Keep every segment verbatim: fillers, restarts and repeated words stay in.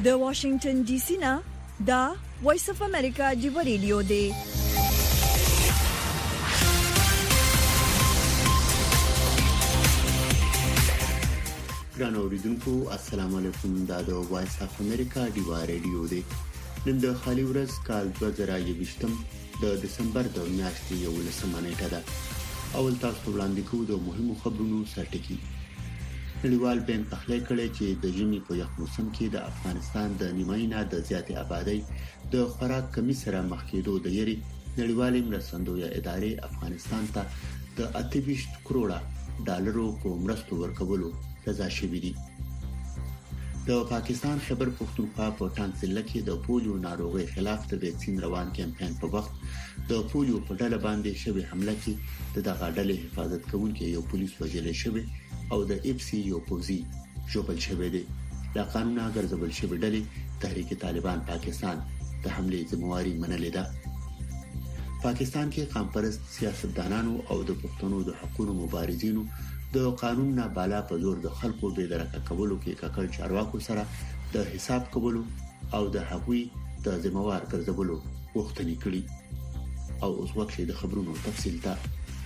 د واشنگټن ډي سي نه دا وایس اف امریکا دی رادیو دی. ګران اوریدونکو السلام علیکم. دا د وایس اف امریکا دی رادیو دی. نن د خالي ورځ کال دوه زره یوویشتم د دسمبر د میاشتې یولسمه نیټه ده. اول تاسو وړاندې کوو د مهمو خبرونو سرټکی. نړیوال بانک تخلیه کړی چې د ژمي په یخ موسم کې د افغانستان د نیمایي نه د زیاتې آبادی د خوراک کمی سره مخ کېدو د یری نړیوالې مرستندویه ادارې افغانستان ته د اته ویشت کروڑه ډالرو په مرستو ورکولو رضا شوې دي. د پاکستان خبر پښتونخوا په ټانک ضلع کې د پولیو ناروغي خلاف د ویکسین روان کمپاین په وخت د پولیو په ډله باندې شوې حمله کې د دغه ډلې حفاظت کوونکي یو پولیس وژل شوی او د اف سی یو پوزي جوړل شوی دی. د قانونا ګرځول شوی ډلې تحریک طالبان پاکستان د حمله ذمہواری منلې ده. پاکستان کې قامپرست سیاستدانانو او د پښتنو د حقوقو مبارزینو د قانون نه بالا په زور د خلکو به درکه کولو کې ککړ چارواکو سره د حساب کولو او د حقوقي د ذمہوار ګرځولو غوښتنې کړې. او اوس وخت د خبرونو تفصیل ته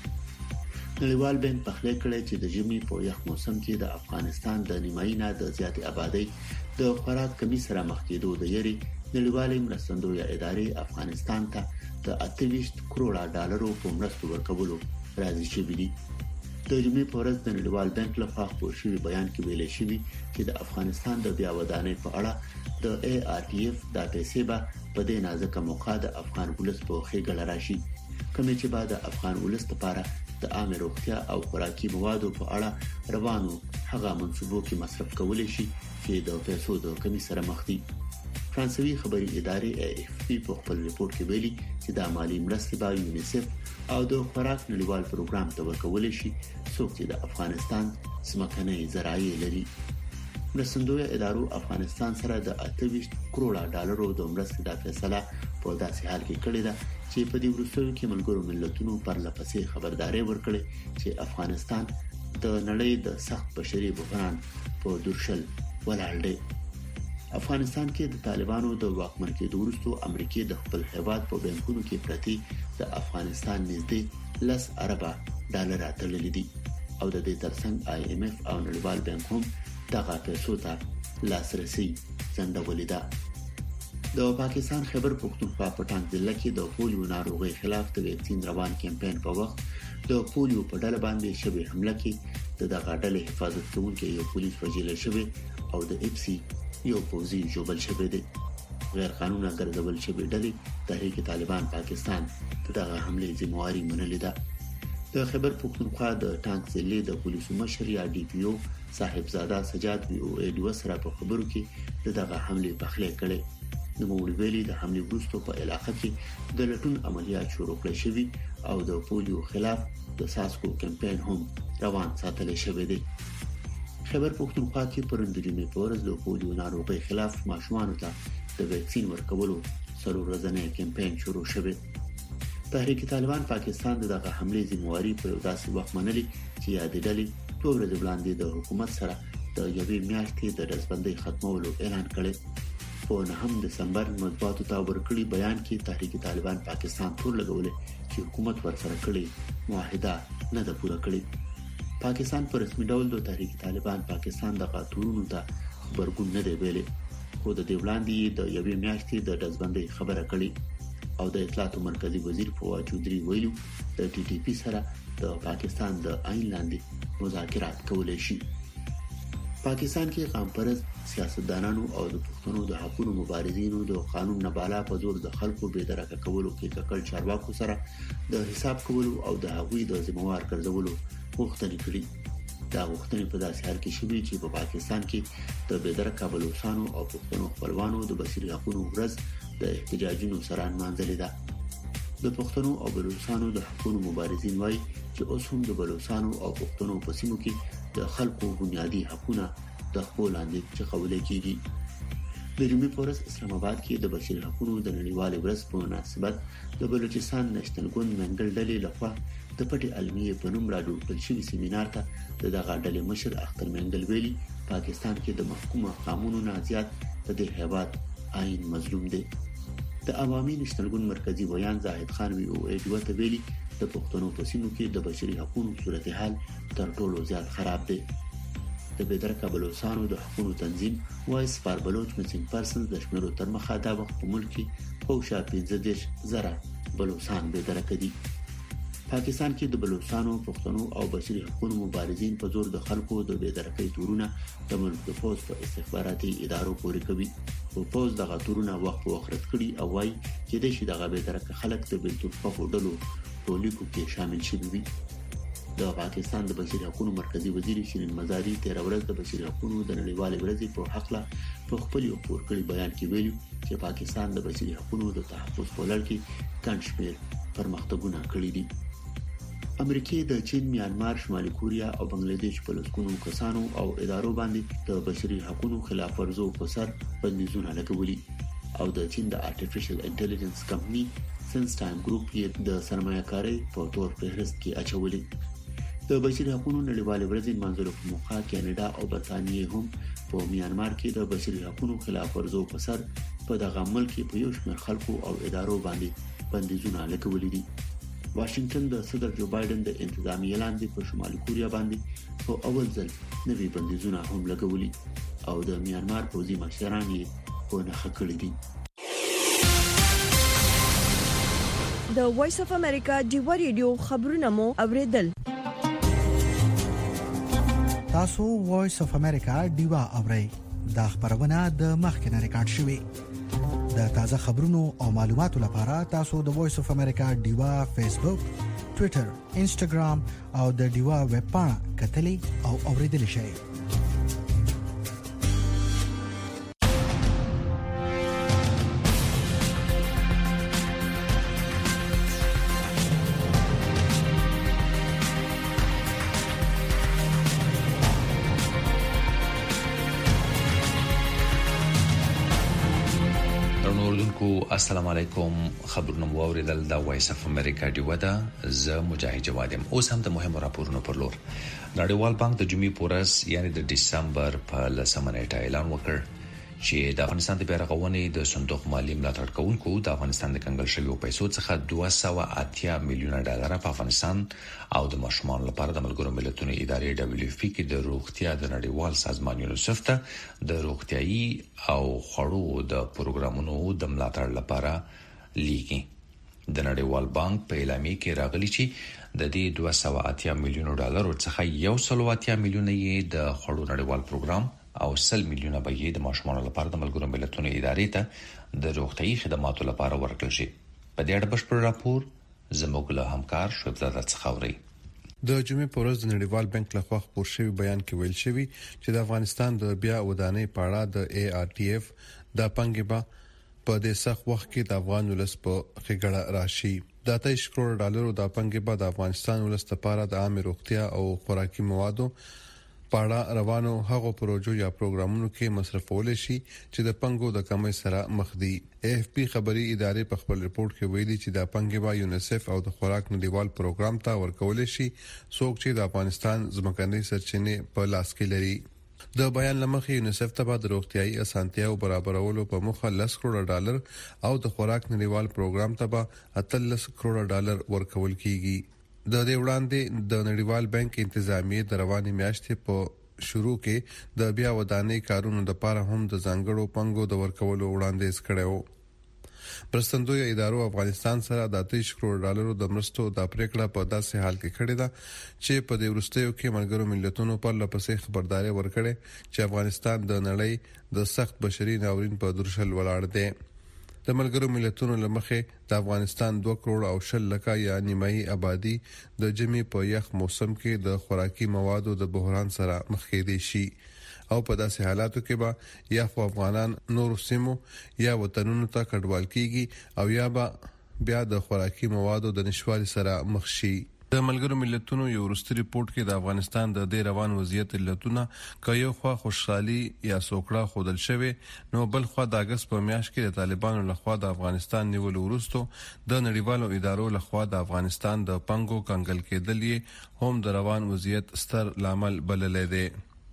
نړیوال بانک تخلیه کړی چې د ژمي په یخ موسم کې د افغانستان د نیمایي نه د زیاتې آبادی د خوراک کمی سره مخ کېدو د یری نړیوالې مرستندویه ادارې افغانستان ته د اته ویشت کروڑه ډالرو په مرستو ورکولو راضي شوې دي. د ژمي په ورځ د نړیوال بانک لخوا خپور شوی بیان کې ویل شوی چې د افغانستان د بیا ودانۍ په اړه د ای آر ټی اف د پیسې به په دې نازکه موقع د افغان ولس په خېګړه راشي، کومې چې بعد د افغان ولس لپاره د عامه روغتیا او خوراکي موادو په اړه روانو هغه منصوبو کې مصرف کولای شي چې د پیسو د کمی سره مخ دي. فرانسوي خبري ادارې ای اف پی په خپل ریپورت کې ویلي چې د مالی مرستې به یونیسف او د خوراک نړیوال پروګرام ته ورکول شي څوک چې د افغانستان سمکنۍ زراعي لري. مرستندویه ادارو افغانستان سره د اته ویشت کروڑه ډالرو د مرستې د فیصله په داسې حال کې کړې ده چې په دې وروستیو کې ملګرو ملتونو پر لپسې خبرداري ورکړې چې افغانستان د نړۍ د سخت بشري بحران په درشل ولاړ دی. افغانستان کې د طالبانو د واکمن کېدو وروسته امریکا د خپل هیواد په بانکونو کې پرتې د افغانستان نږدې لس اربه ډالر اتللې دي او د دې ترڅنګ آی ایم اف او نړیوال بانک هم دغه پیسو ته لاسرسي ځنډولې ده. د پاکستان خبر پښتونخوا په ټانک ضلع کې د پولیو ناروغي خلاف د ویکسین روان کمپاین په وخت د پولیو په ډله باندې شوی حمله کې د دغه ډلې حفاظت کوونکي یو پولیس وژل شوی او د اف سی یو پوزي جوړل شوی دی. غیر قانوني ګرځول شوی ډلې تحریک طالبان پاکستان دغه حمله ذمہواری منلې ده. د خبر پښتونخوا د ټانک ضلع د پولیسو مشر یا ډي پی او صاحبزاده سجاد وی او ای ډو سره په خبرو کې دغه حمله پخلی کړي. د مولوی د حمله وروسته په علاقه کې د لټون عملیات شروع کړل شوی او د پولیو خلاف د ساسکو کمپاین هم روان ساتل شوی دی. خبر پښتونخوا کې پرندجمې پورز د پولیو ناروغي خلاف ماشومان ته د ویکسین ورکولو سره ورځنی کمپاین شروع شوی. تحریک طالبان پاکستان دغه حمله ذمہواری په داسې وخت منلې چې یاد ډلې ټول ورځ وړاندې د حکومت سره د یوې میاشتې د رسبندۍ ختمولو اعلان کړی. په نهم دسمبر مطبوعاتو ته ورکړی بیان کې تحریک طالبان پاکستان تور لګولې چې حکومت ورسره کړی معاهده نه ده پوره کړې. پاکستان پر رسمي ډول د تحریک طالبان پاکستان د قاتورونو ته خبرګون نه دی ویلي، خو د دې وړاندې د یوې میاشتې د رسبندۍ خبره کړې او د اطلاعات مرکزی وزیر فواد چودري ویلو د ټي ټي پی سره د پاکستان د عین لاندې مذاکرات کولای شي. پاکستان کې قامپرست سیاستدانانو او د پښتنو د حقوقو مبارزینو د قانون نه بالا په زور د خلکو به درکه کولو کې ککړ چارواکو سره د حساب کولو او د حقوقي د ذمہوار ګرځولو غوښتنې کړې. دا غوښتنې په داسې حال کې شوې چې په پاکستان کې د بېدرکه بلوچستانو او پښتنو خپلوانو د بشري حقوقو ورځ د احتجاجونو سره منځلې ده. د پښتنو او بلوچستانو د حقوقو مبارزین وایي چې اوس هم د بلوچستانو او پښتنو په سیمو کې د خلکو بنیادي حقوقونه د خپل لاندې چغولې کیږي. د جمعې په ورځ اسلام آباد کې د بشري حقوقو د نړیوالې ورځ په مناسبت د بلوچستان نېشنل ګوند منګل ډلې لخوا د پټي علمیه په نوم راډیو کړل شوی سیمینار ته د دغه ډلې مشر اختر منګل ویلي پاکستان کې د محکومه قانونو نه زیات د دې هیواد آئین مظلوم دی. د عوامي نشنلګون مرکزی ویان زاهد خان وی او ایډیو ته ویلي د پښتنو په سیمو کې د بشري حقوقو صورتحال تر ټولو زیات خراب دی. د بېدرکه بلوچستانو د حقوقو تنظیم وایس فار بلوچ مسینګ پرسنز د شمیرو تر مخه دا وخت په ملک کې پوښا پنځه دېرش زره بلوچستان بېدرکه دي. پاکستان کې د بلوچستانو پښتنو او بشري حقوقو مبارزین په زور د خلکو د بېدرکۍ تورونه د ملک د فوج په استخباراتي ادارو پورې کوي. او فوج دغه تورونه وخت په وخت رد کړي او وايي چې د شي دغه بېدرکه خلک د بلتوفو ډلو په لیکو کې شامل شوي وي. د پاکستان د بشري حقوقو مرکزی وزیر شیرین مزاری تیر ورځ د بشري حقوقو د نړیوالې ورځې په حق په خپل یو پورکړی بیان کې ویلي چې پاکستان د بشري حقوقو د تحفظ په لړ کې کانشمیر پرمختګونه کړي دي. امریکای د چین، میانمار، شمالي کوریا او بنگلاديش په لسګونو کسانو او ادارو باندې د بشري حقوقو خلاف ورزو په سر بندیزونه لګولي او د چین د آرټیفیشل انټيليجنس کمپنی سنس ټایم ګروپ یې د سرمایه‌کاري په تور فهرست کې اچولي. د بشري حقوقو نړیوالې ورځې منځلو په موخه کاناډا او برتانیې هم په میانمار کې د بشري حقوقو خلاف ورزو په سر په دغه ملک په یو شمېر خلکو او ادارو باندې بندیزونه لګولي دي. واشنگټن د صدر جو بایدن د انتظامی لاندې په شمالي کوریا باندې په اول ځل نوي بندیزونه هم لګولي او د میانمار پوځي مشران یې په نښه کړي دي. د وایس اف امریکا ډیوا ریډیو خبرونه مو اوریدل. تاسو وایس اف امریکا ډیوا اورئ. دا خبرونه د مخکنه ریکارډ شوې. د تازه خبرونو او معلوماتو لپاره تاسو د وایس اف امریکا ډیوا فیسبوک، ټوئیټر، انسټاګرام او د ډیوا ویب پاڼه کتلې او اوریدل شئ. السلام علیکم. خبرونه مو اوریدل د وایس اف امریکا دی ودا ز مجاهد جوادم. اوس هم د مهمو راپورونو پر لور. نړیوال بانک د جمعې پورس یعنی د دسمبر په لسمه نیټه اعلان وکړ چې د افغانستان د بیارغونې د صندوق مالی ملاتړ کوونکو د افغانستان د کنګل شویو پیسو څخه دوه سوه اتیا میلیونه ډالر په افغانستان او د ماشومان لپاره د ملګرو ملتونو ادارې دبليو اف پی کې د روغتیا د نړیوال سازمان یونیسف ته د روغتيایي او خړو د پروګرامونو د ملاتړ لپاره لیږي. د نړیوال بانک په اعلامیه کې راغلي چې د دې دوه سوه اتیا میلیونه ډالر څخه یو سل اتیا میلیونه یې د خړو نړیوال پروګرام او سل میلیونه به یې د ماشومان لپاره د ملګرو ملتونو ادارې ته د روغتيایي خدماتو لپاره ورکړل شي. په دې اړه بشپړ راپور زموږ له همکار شعیب زاده څخه اوري. د جمعې په ورځ د نړیوال بانک لخوا خپور شوی بیان کې ویل شوی چې د افغانستان د بیا ودانۍ په اړه د ای آر ټي اف د پنګې به په دې سخت وخت کې د افغان ولس په خګړه راشي. د اتیا کروڑ ډالرو د پنګې به د افغانستان ولس لپاره د عامه روغتیا او خوراکي موادو پاړه روانو هغو پروژو یا پروګرامونو کې مصرفول شي چې د پنګو د کمۍ سره مخ دي. اف پی خبري ادارې په خپل رپورت کې ویلي چې د پنګې با یونیسف او د خوراک نړیوال پروګرام ته ورکول شي څوک چې د افغانستان ځمکني سرچینې په لاس کې لري. د بیان لمخې یونیسف ته د روغتيایي اسانتیاو برابرولو په موخه لس کروڑ ډالر او د خوراک نړیوال پروګرام ته به اتلس کروڑ ډالر ورکول کیږي. د دې وړاندې د نړیوال بانک انتظامیه د رواني میاشتې په شروع کې د بیا ودانۍ کارونو لپاره هم د ځانګړو پنګو د ورکولو وړاندیز کړو. پرستندوی ادارو افغانستان سره د اتیا کروڑ ډالرو د مرستو د پریکړه په داسې حال کې کړې ده چې په دې ورستیو کې ملګرو ملتونو پر لپسې خبرداري ورکړې چې افغانستان د نړۍ د سخت بشري ناورین په درشل ولاړ دی. د ملګرو ملتونو لمخې د افغانستان دوه کروڑ او شل لکه یا نیمایي آبادی د جمی په یخ موسم کې د خوراکي موادو د بحران سره مخ کېدي شي او په داسې حالاتو کې به یا خو افغانان نور سیمو یا وطنونو ته کډوال کیږي او یا به بیا د خوراکي موادو د نشوالي سره مخ شي. د ملګرو ملتونو یو وروستي ریپورت کې د افغانستان د دې روان وضعیت علتونه کایو خو خوشحالي یا سوکړه خودل شوی نو بل خو د اگست په میاشت کې د طالبانو لخوا د افغانستان نیول ورستو د نړیوالو ادارو لخوا د افغانستان د پنګو کنګل کېدل هم د روان وضعیت ستر لامل بللی دی.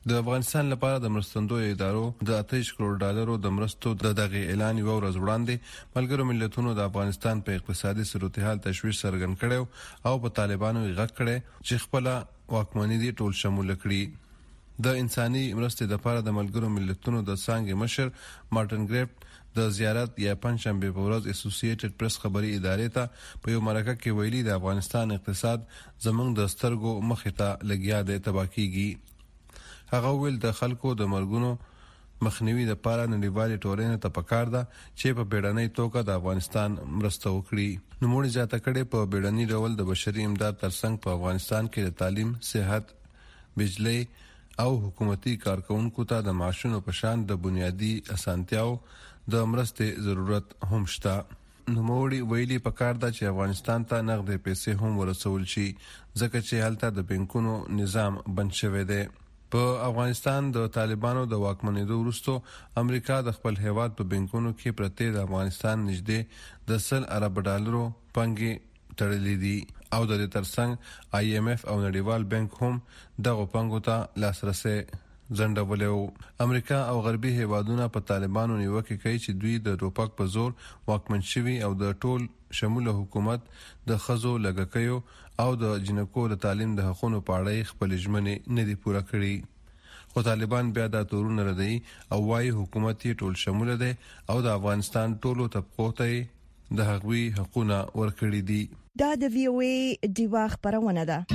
د افغانستان لپاره د مرستندوی ادارو د اتش کروڑ ډالرو د مرستو د دغه اعلان یو ورځ وړاندې ملګرو ملتونو د افغانستان په اقتصادي صورتحال تشویش څرګند کړو او په طالبانو غږ کړي چې خپل واکمنۍ دي ټول شمول کړي. د انساني مرستې لپاره د ملګرو ملتونو د څنګه مشر مارټن ګریفت د زیارت یا پنځشنبه په ورځ اسوسییټډ پریس خبري ادارې ته په یو مرکه کې ویلي د افغانستان اقتصاد زمونږ د سترګو مخې ته لګیا دی تباہ کیږي. هغه ویل د خلکو د مرګونو مخنیوي لپاره نړیوالې ټولنې ته پکار ده چې په بیړنۍ توګه د افغانستان مرسته وکړي. نو موږ زیاته کړې په بیړنۍ ډول د بشري امداد ترڅنګ په افغانستان کې د تعلیم، صحت، بجلی او حکومتي کارکونکو ته د معاشونو په شان د بنیادی اسانتیاو د مرستې ضرورت هم شته. نوموړي ویلي پکار ده چې افغانستان ته نغدې پیسې هم ورسول شي ځکه چې هلته د بانکونو نظام بند شوی دی. په افغانستان د طالبانو د واکمنېدو وروسته امریکا د خپل هیواد په بانکونو کې پرته د افغانستان نږدې د سل ارب ډالرو پنګې تړلې دي او د دې ترڅنګ آی ایم ایف او نړیوال بانک هم دغه پنګو ته لاسرسي ځنډولو. امریکا او غربي هیوادونه په طالبانو نیوکه کوي چې دوی د ټوپک په زور واکمن شوي او د ټول شموله حکومت د خزو لګکیو او د جنکو د تعلیم د حقونو په اړه خپل ژمنې نه دي پوره کړې. خو طالبان بیا دا تورونه ردی او وايي حکومت یې ټول شموله دی او د افغانستان ټولو طبقو ته د حقوقي حقوقونه ورکړي دي. دا د وی او ای دیوا خبرونه ده.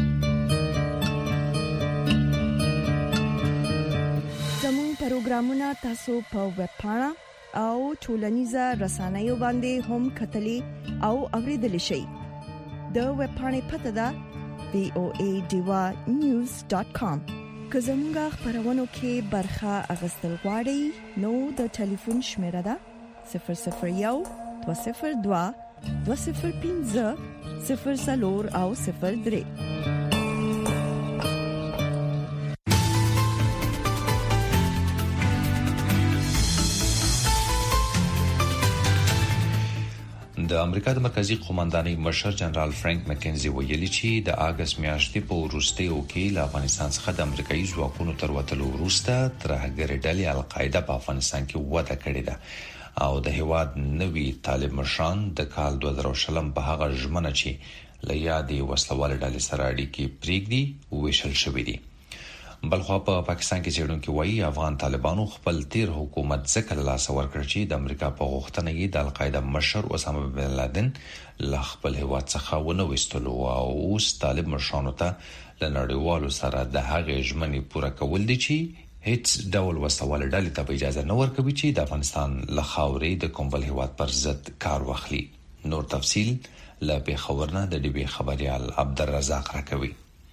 زموږ پروګرامونه تاسو په ویب پاڼه او ټولنیزه رسنیو باندې هم کتلی او اوریدلی شئ. د ویب پاڼې پته ده وی او ای دیوا نیوز ډاٹ کام. که زموږ خبرونو کې برخه اغستل غواړئ نو د ټلیفون شمیره ده صفر صفر یو دوه صفر دوه دوه صفر پنځه صفر څلور او صفر درې. د امریکا د مرکزی قومندانۍ مشر جنرال فرانک مکنزي ویلي چې د اگست میاشتې په وروستیو کې له افغانستان څخه د امریکایي ځواکونو تر وتلو وروسته ترهګر ډلې القاعده په افغانستان کې وده کړې ده او د هیواد نوي طالب مشران د کال دوه زره شلم په هغه ژمنه چې له یادې وسلوال ډلې سره اړیکې پریږدي ویشل شوې دي. بلخوا په پاکستان کې چېرونکو وایي افغان طالبانو خپل تیر حکومت ځکه له لاسه ورکړ چې د امریکا په غوښتنه یې د القاعده مشر اسامه بن لادن له خپل هیواد څخه ونه وستلو او اوس طالب مشرانو ته له نړیوالو سره د هغې ژمنې پوره کول دي چې هیڅ ډول وسلوال ډلې ته اجازه نه ورکوي چې د افغانستان له خاورې د کوم بل هیواد پر ضد کار واخلي. نور تفصیل له پیښور نه د ډي بي خبريال عبدالرزاق راکوي.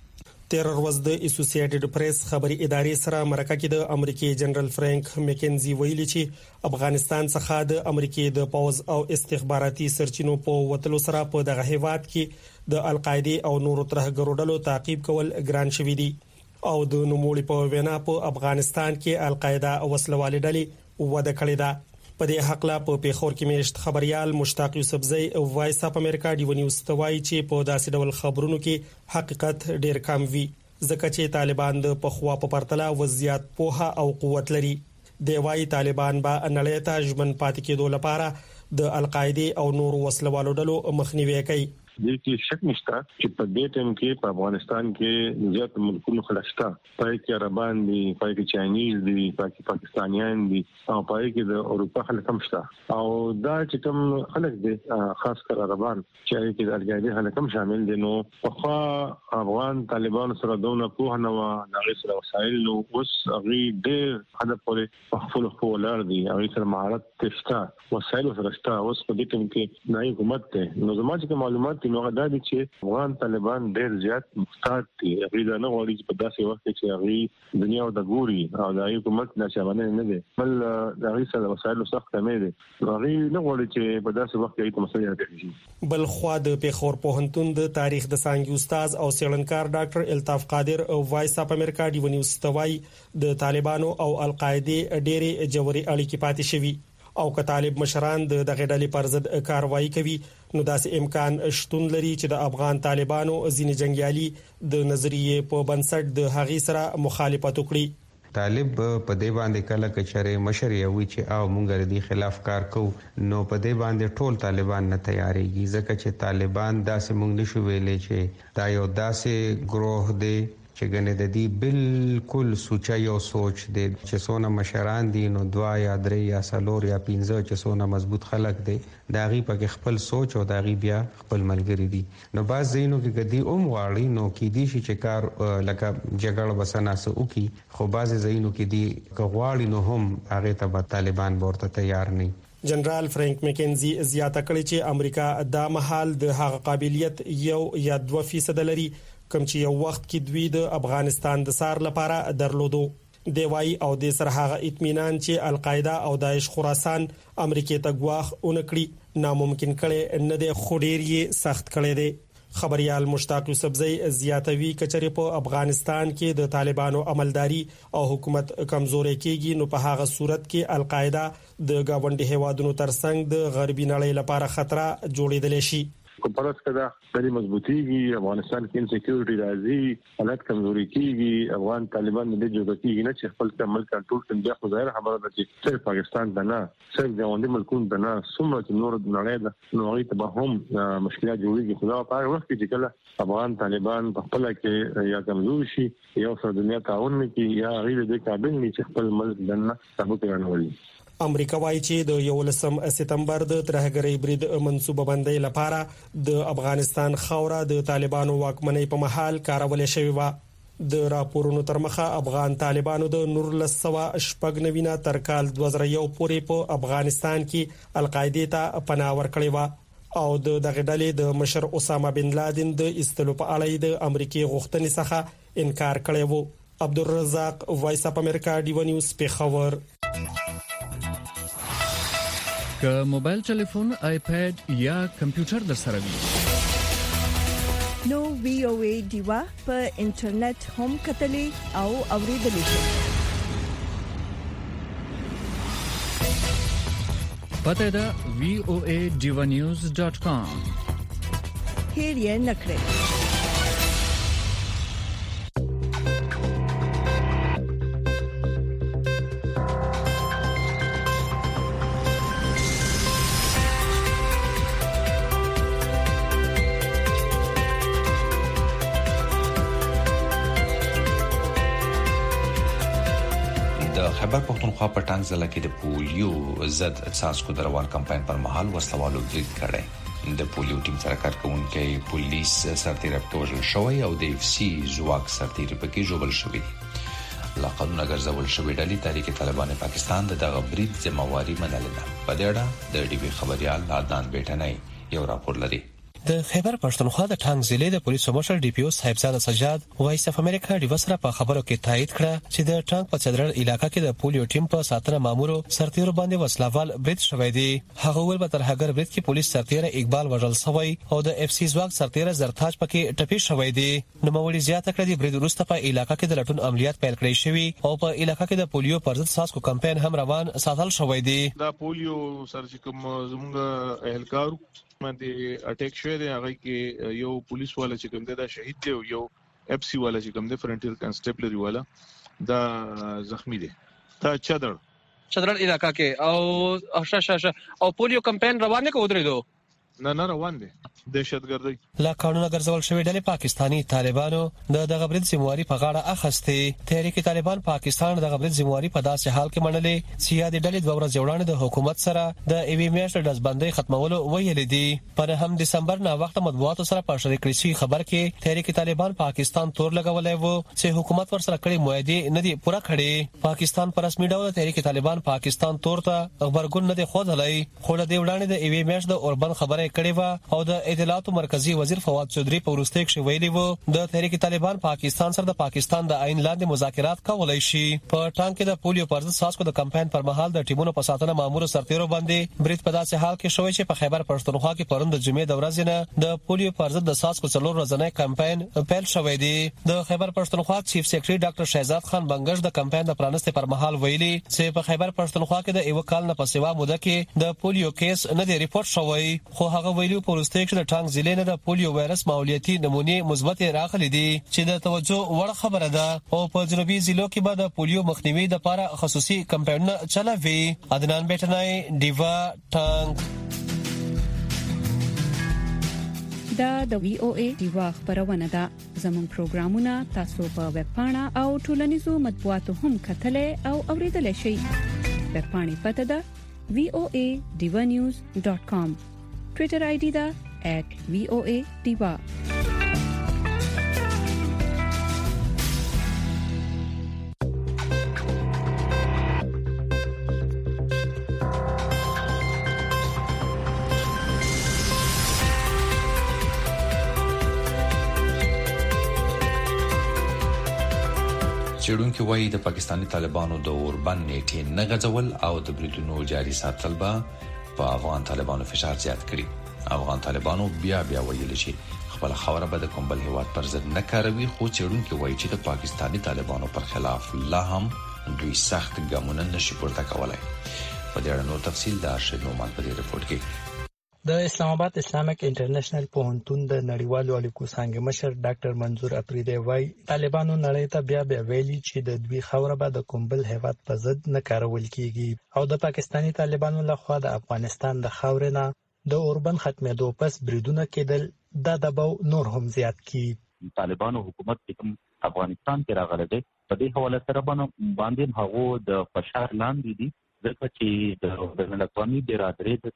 تیر ورځ د اسوسییټډ پریس خبري ادارې سره مرکه کې د امریکای جنرال فرانک مکنزي ویلي چې افغانستان څخه د امریکای د پوز او استخباراتي سرچینو په وتلو سره په دغه هیواد کې د القاعده او نورو ترهګرو ډلو تعقیب کول ګران شوی دی او د نوموړي په وینا په افغانستان کې القاعده او وسلوال ډلې وده کړې ده. په دې حق لا په پیښور کې میشت خبريال مشتاق یوسفزئی او وایس اپ امریکا ډیو نیوز توای چې په داسې ډول خبرونو کې حقیقت ډیر کم وي ځکه چې طالبان د پخوا په پرتله وضعیت پوها او قوت لري. دی وايي طالبان به نړۍ ته ژمن پاتې کېدو لپاره د القاعده او نور وسلوالو ډلو مخنیوي کوي. دې کې شک نشته چې په دې ټیم کې په افغانستان کې زیات ملکونو خلاشته پای کې عربان دي، پای کې چاینیز دي، پای کې پاکستانیان دي او پای کې د اروپا خلک هم شته او دا چې کوم خلک دي خاص کر عربان چې کې د القاعده خلک هم شامل دي. نو په افغان طالبان سره دونه په نو د غیر وسایل نو اوس غي ډېر هدف پورې په خپل خپل لار دي او سره مهارت تشته وسایل سره شته. اوس په دې ټیم کې نه حکومت ته نو زموږ چې معلومات نو غدا دي چې افغان طالبان ډېر زیات محتاط دي. غوډه نه غواړي چې په داسې وخت کې چې غي دنیا او د ګوري او د حکومت نشابانه نه دي بل د غي سره وسایل سخت کمې دي. غي نه غواړي چې په داسې وخت کې کوم مسله راځي. بل خو د پیښور پوهنتون د تاریخ د څانګې استاد او څېړنکار ډاکټر الطاف قادر او وایس اپ امریکا ډیو نیوز توای د طالبانو او القاعده ډېری جوړي اړیکې پاتې شوي او که طالب مشران د دغه ډلې پر ضد کاروایی کوي نو داسې امکان شتون لري چې د افغان طالبانو ځینې جنگیالي د نظریې په بنسټ د هغې سره مخالفت وکړي. طالب په دې باندې کله کچره مشر یوي چې او مونږ د خلاف کار کوو نو په دې باندې ټول طالبان نه تیاریږي ځکه چې طالبان داسې مونږ نشو ویلې چې دا یو داسې گروه دی چې ګنې د دې بالکل سوچا یو سوچ دی چې څونه مشران دي نو دوا یا درې یا څلور یا پنځه چې څونه مضبوط خلک دي دا غي په خپل سوچ او دا غي بیا خپل ملګری دي نو باز زینو کې ګدي اوم واړی نو کې دي چې کار لکه جګړه وسنه سو کی خو باز زینو کې دي کغواړي نو هم هغه ته طالبان ورته تیار نه. جنرال فرانک میکنزي زیاته کړی چې امریکا د محل د هغه قابلیت یو یا دوه فیصد لري کوم چې یو وخت کې دوی د افغانستان د سار لپاره درلودو. دی وايي او د سره هغه اطمینان چې القاعده او داعش خراسان امریکای ته غواخ اونکړي ناممکن کړي نه د خډيري سخت کړي دي. خبريال مشتاق یوسفزئی زیاتوي کچري په افغانستان کې د طالبانو عملداري او حکومت کمزوري کېږي نو په هغه صورت کې القاعده د گاونډي هوادونو ترڅنګ د غربي نړۍ لپاره خطر جوړیدل شي. کوپرس کدا د مضبوطیږي افغانستان کې انسکیورټي راځي حالت کمزوري کیږي افغان طالبان د جوړ کیږي نه چې خپل عمل کنټرول کړي بیا خو ظاهر خبره ده چې صرف پاکستان ته نه صرف د غونډې ملکونو ته نه څومره چې نور د نړۍ د نوعي ته به هم مشکلات جوړيږي خو دا په هغه وخت کې چې کله افغان طالبان په خپل کې یا کمزوري شي یو سره دنیا تعاون کوي یا غیر د کابل نه چې خپل ملک دنه ثابت کړي. امریکا وايي چې د یولسم سپتمبر د ترهګرۍ برید منسوبه بندۍ لپاره د افغانستان خوره د طالبانو واکمنۍ په محل کارول شوی و. د راپورونو تر مخه افغان طالبانو د نور لسوا شپږ نوینه تر کال دوه زره یو پورې په افغانستان کې القاعده ته پناه ورکړې و او د دغه ډلې د مشر اسامه بن لادن د استلو په اړه د امریکای غوښتنې څخه انکار کړی و. عبدالرزاق وایس اپ امریکا ډیو نیوز پیښور. که موبایل ټلیفون آیپاد یا کمپیوټر در سره وي نو وی او ای دیوا په انټرنیټ هم کتلې او اوریدلې شي. پته دا وی او ای دیوا نیوز ډاٹ کام. هیر یې نکړئ. خیبر پختونخوا په ټانګ ضلع کې د پولیو ضد څاڅکو د روان کمپاین پر مهال وسلوالو برید کړی. د پولیو ټیم سره کار کوونکي پولیس سرتیری په وژل شوی او د اف سی زواک سرتیری په کې جوړل شوی. لا قانون ګرځول شوی ډلې تحریک طالبان پاکستان دغه برید ذمہواری منله. په دې اړه د ډي بي خبريال عدنان بیٹنۍ یو راپور لري. د خیبر پښتونخوا د ټانګ ضلع د پولیسو مشر ډي پی او صاحبزاده سجاد وایس اف امریکا ډیو سره په خبرو کې تایید کړه چې د ټانګ په چدرن علاقې کې د پولیو ټیم په ساتنه مامورو سرتیرو باندې وسلوال برید شوی دی. هغه ول به تر هغه برید کې پولیس سرتیر اقبال وژل شوی او د اف سی زواک سرتیر زرتاج پکې ټپي شوی دی. نو مولي زیاته کړه د برید وروسته په علاقې کې د لټون عملیات پیل کړی شوی او په علاقې کې د پولیو پر ضد ساسکو کمپاین هم روان ساتل شوی دی. دا پولیو سرچکم زموږ اهلکار باندې اٹیک شوی دی. هغه کې یو پولیس والا چې کوم دی دا شهید دی او یو اف سی والا چې کوم دی فرنټیر کانسټیبلری والا دا زخمی دی. دا چدر چدرن علاقہ کې او شاشه او پولیو کمپاین روانه کو درېدو نه نه روان دي دهشتګردي. لا قانون ګرځول شوی ډلې پاکستانی طالبانو د دغه برید ذمہواری په غاړه اخستې. تحریک طالبان پاکستان دغه برید ذمہواری په داسې حال کې منلې چې یاد ډلې د ورځ جوړانه د حکومت سره د ایوي میاشت د دزبندۍ ختمولو ویل دي. پر هم دسمبر نه وخت مطبوعات سره په شریک شي خبر کې تحریک طالبان پاکستان تور لګولای وو چې حکومت ور سره کړي معاهده نه دي پوره کړي. پاکستان پر رسمي ډول تحریک طالبان پاکستان تور ته خبرګون نه دي خو دلای خو د وړاندې د ایوي میاشت د اوربن خبره کړي و او د اطلاعات مرکزی وزیر فواد چودري په ورسته کې ویلي وو د تحریک طالبان پاکستان سره د پاکستان د عین لاندې مذاکرات کولای شي. په ټانګ کې د پولیو پر ضد ساسکو د کمپاین پر مهال د ټیمونو په ساتنه مامور سرتیرو باندې برید په داسې حال کې شوی چې په خیبر پښتونخوا کې پروند د جمعې د ورځې نه د پولیو پر ضد د ساسکو څلور ورځې کمپاین پیل شوی دی. د خیبر پښتونخوا چیف سیکریټری ډاکټر شهزاد خان بنگش د کمپاین د پرانسته پر مهال ویلي چې په خیبر پښتونخوا کې د یو کال نه پسې وا موده کې د پولیو کیس نه دی ریپورت شوی خو هغه ویلو پروستې کې د ټانګ ضلع نه د پولیو وایرس ماحولیتي نمونه مثبت راغلي دي چې د توجه وړ خبره ده او په جنوبي ضلعو کې به د پولیو مخنیوي لپاره خصوصي کمپاینونه چلوي. عدنان بیٹنای دیوا ټانګ. دا د وی او ای دیوا خبرونه ده. زموږ پروګرامونه تاسو په ویب پاڼه او ټولنیزو مطبوعاتو هم کتلای او اوریدلای شئ. ویب پاڼې پته ده وی او ای diva news dot com. ټوئیټر آی ډي ده at v o a diva. چېرونکو وایي د پاکستاني طالبانو د اوربند نیټې نه غځول او د بریټونو جاري ساتل به په افغان طالبانو فشار زیات کړي. افغان طالبانو بیا بیا ویلي چې خپل خبره به د کوم بل هیواد پر ضد نه کاروي، خو چېرونکو وایي چې د پاکستاني طالبانو پر خلاف لا هم دوی سخت ګامونه نشي پورته کولای. په دې اړه نور تفصیل د ارشد نومان په دې رپورت کې. د اسلام آباد اسلامیک انټرنیشنل پوهنتون د نړیوالو اړیکو څانګې مشر ډاکټر منظور اپریدی وايي طالبانو نړۍ ته بیا بیا ویلي چې د دوی خوره به د کوم بل هیواد په ضد نه کارول کیږي او د پاکستاني طالبانو لخوا د افغانستان د خاورې نه د اوربند ختمېدو پس بریدونه کېدل دا دباو نور هم زیات کی. طالبانو حکومت کوم افغانستان کې راغلی دی په دې حواله سره باندې هغه د فشار لاندې دي ځکه چې د بین الاقوامي برادرۍ د